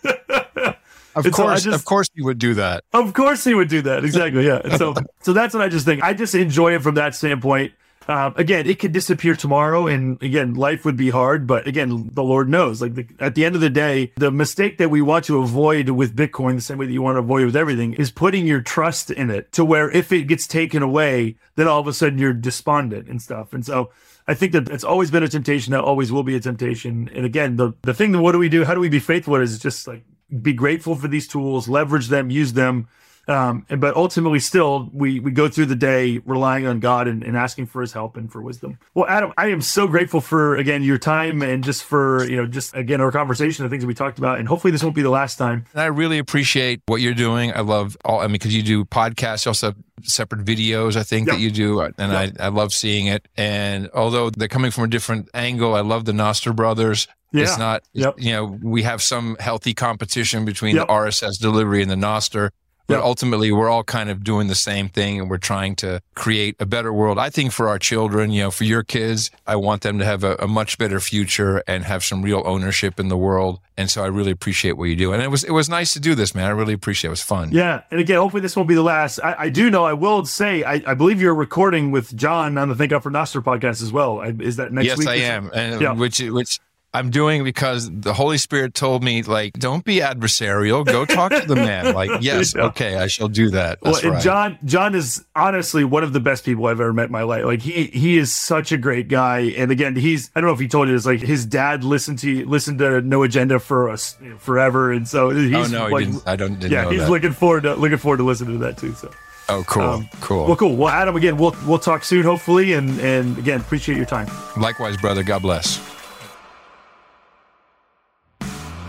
Of and course, so just, of course he would do that. Of course he would do that. Exactly. Yeah. And so, so that's what I just think. I just enjoy it from that standpoint. Um, again, it could disappear tomorrow, and again, life would be hard. But again, the Lord knows. Like the, at the end of the day, the mistake that we want to avoid with Bitcoin, the same way that you want to avoid with everything, is putting your trust in it to where if it gets taken away, then all of a sudden you're despondent and stuff. And so, I think that it's always been a temptation. That always will be a temptation. And again, the the thing that what do we do? How do we be faithful? Is just like be grateful for these tools, leverage them, use them. Um, and, but ultimately still, we, we go through the day relying on God and, and asking for his help and for wisdom. Well, Adam, I am so grateful for, again, your time and just for, you know, just again, our conversation, the things that we talked about. And hopefully this won't be the last time. And I really appreciate what you're doing. I love all, I mean, because you do podcasts, you also have separate videos, I think, yep. that you do. And yep. I, I love seeing it. And although they're coming from a different angle, I love the Nostr brothers. Yeah. It's not, yep. you know, we have some healthy competition between yep. the R S S delivery and the Nostr. But yep. ultimately, we're all kind of doing the same thing, and we're trying to create a better world. I think for our children, you know, for your kids, I want them to have a, a much better future and have some real ownership in the world. And so I really appreciate what you do. And it was it was nice to do this, man. I really appreciate it. It was fun. Yeah. And again, hopefully this won't be the last. I, I do know, I will say, I, I believe you're recording with John on the Thank God for Nostr podcast as well. I, is that next yes, week? Yes, I am. And yeah. which which. I'm doing because the Holy Spirit told me, like, don't be adversarial. Go talk to the man. Like, yes, yeah. okay, I shall do that. That's well, and right. John, John is honestly one of the best people I've ever met in my life. Like, he he is such a great guy. And again, he's, I don't know if he told you this, like, his dad listened to listened to No Agenda for us you know, forever. And so he's, oh, no, like, I didn't, I don't, didn't yeah, know he's that. looking forward to, looking forward to listening to that too. So. Oh, cool. Um, cool. Well, cool. Well, Adam, again, we'll, we'll talk soon, hopefully. And, and again, appreciate your time. Likewise, brother. God bless.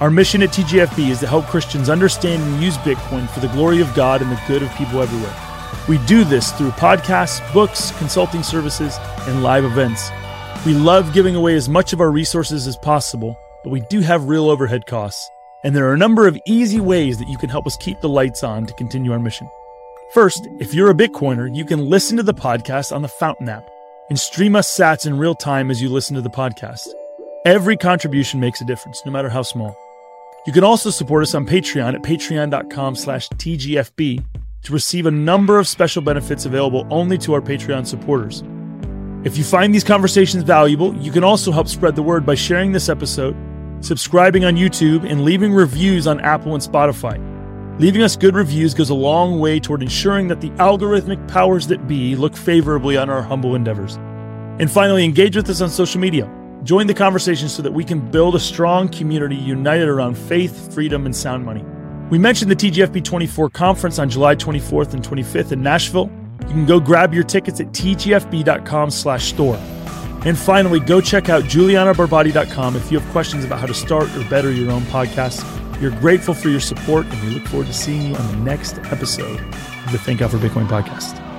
Our mission at T G F B is to help Christians understand and use Bitcoin for the glory of God and the good of people everywhere. We do this through podcasts, books, consulting services, and live events. We love giving away as much of our resources as possible, but we do have real overhead costs. And there are a number of easy ways that you can help us keep the lights on to continue our mission. First, if you're a Bitcoiner, you can listen to the podcast on the Fountain app and stream us sats in real time as you listen to the podcast. Every contribution makes a difference, no matter how small. You can also support us on Patreon at patreon.com slash TGFB to receive a number of special benefits available only to our Patreon supporters. If you find these conversations valuable, you can also help spread the word by sharing this episode, subscribing on YouTube, and leaving reviews on Apple and Spotify. Leaving us good reviews goes a long way toward ensuring that the algorithmic powers that be look favorably on our humble endeavors. And finally, engage with us on social media. Join the conversation so that we can build a strong community united around faith, freedom, and sound money. We mentioned the T G F B twenty-four conference on July twenty-fourth and twenty-fifth in Nashville. You can go grab your tickets at tgfb.com slash store. And finally, go check out juliana barbati dot com if you have questions about how to start or better your own podcast. We're grateful for your support, and we look forward to seeing you on the next episode of the Thank God for Bitcoin podcast.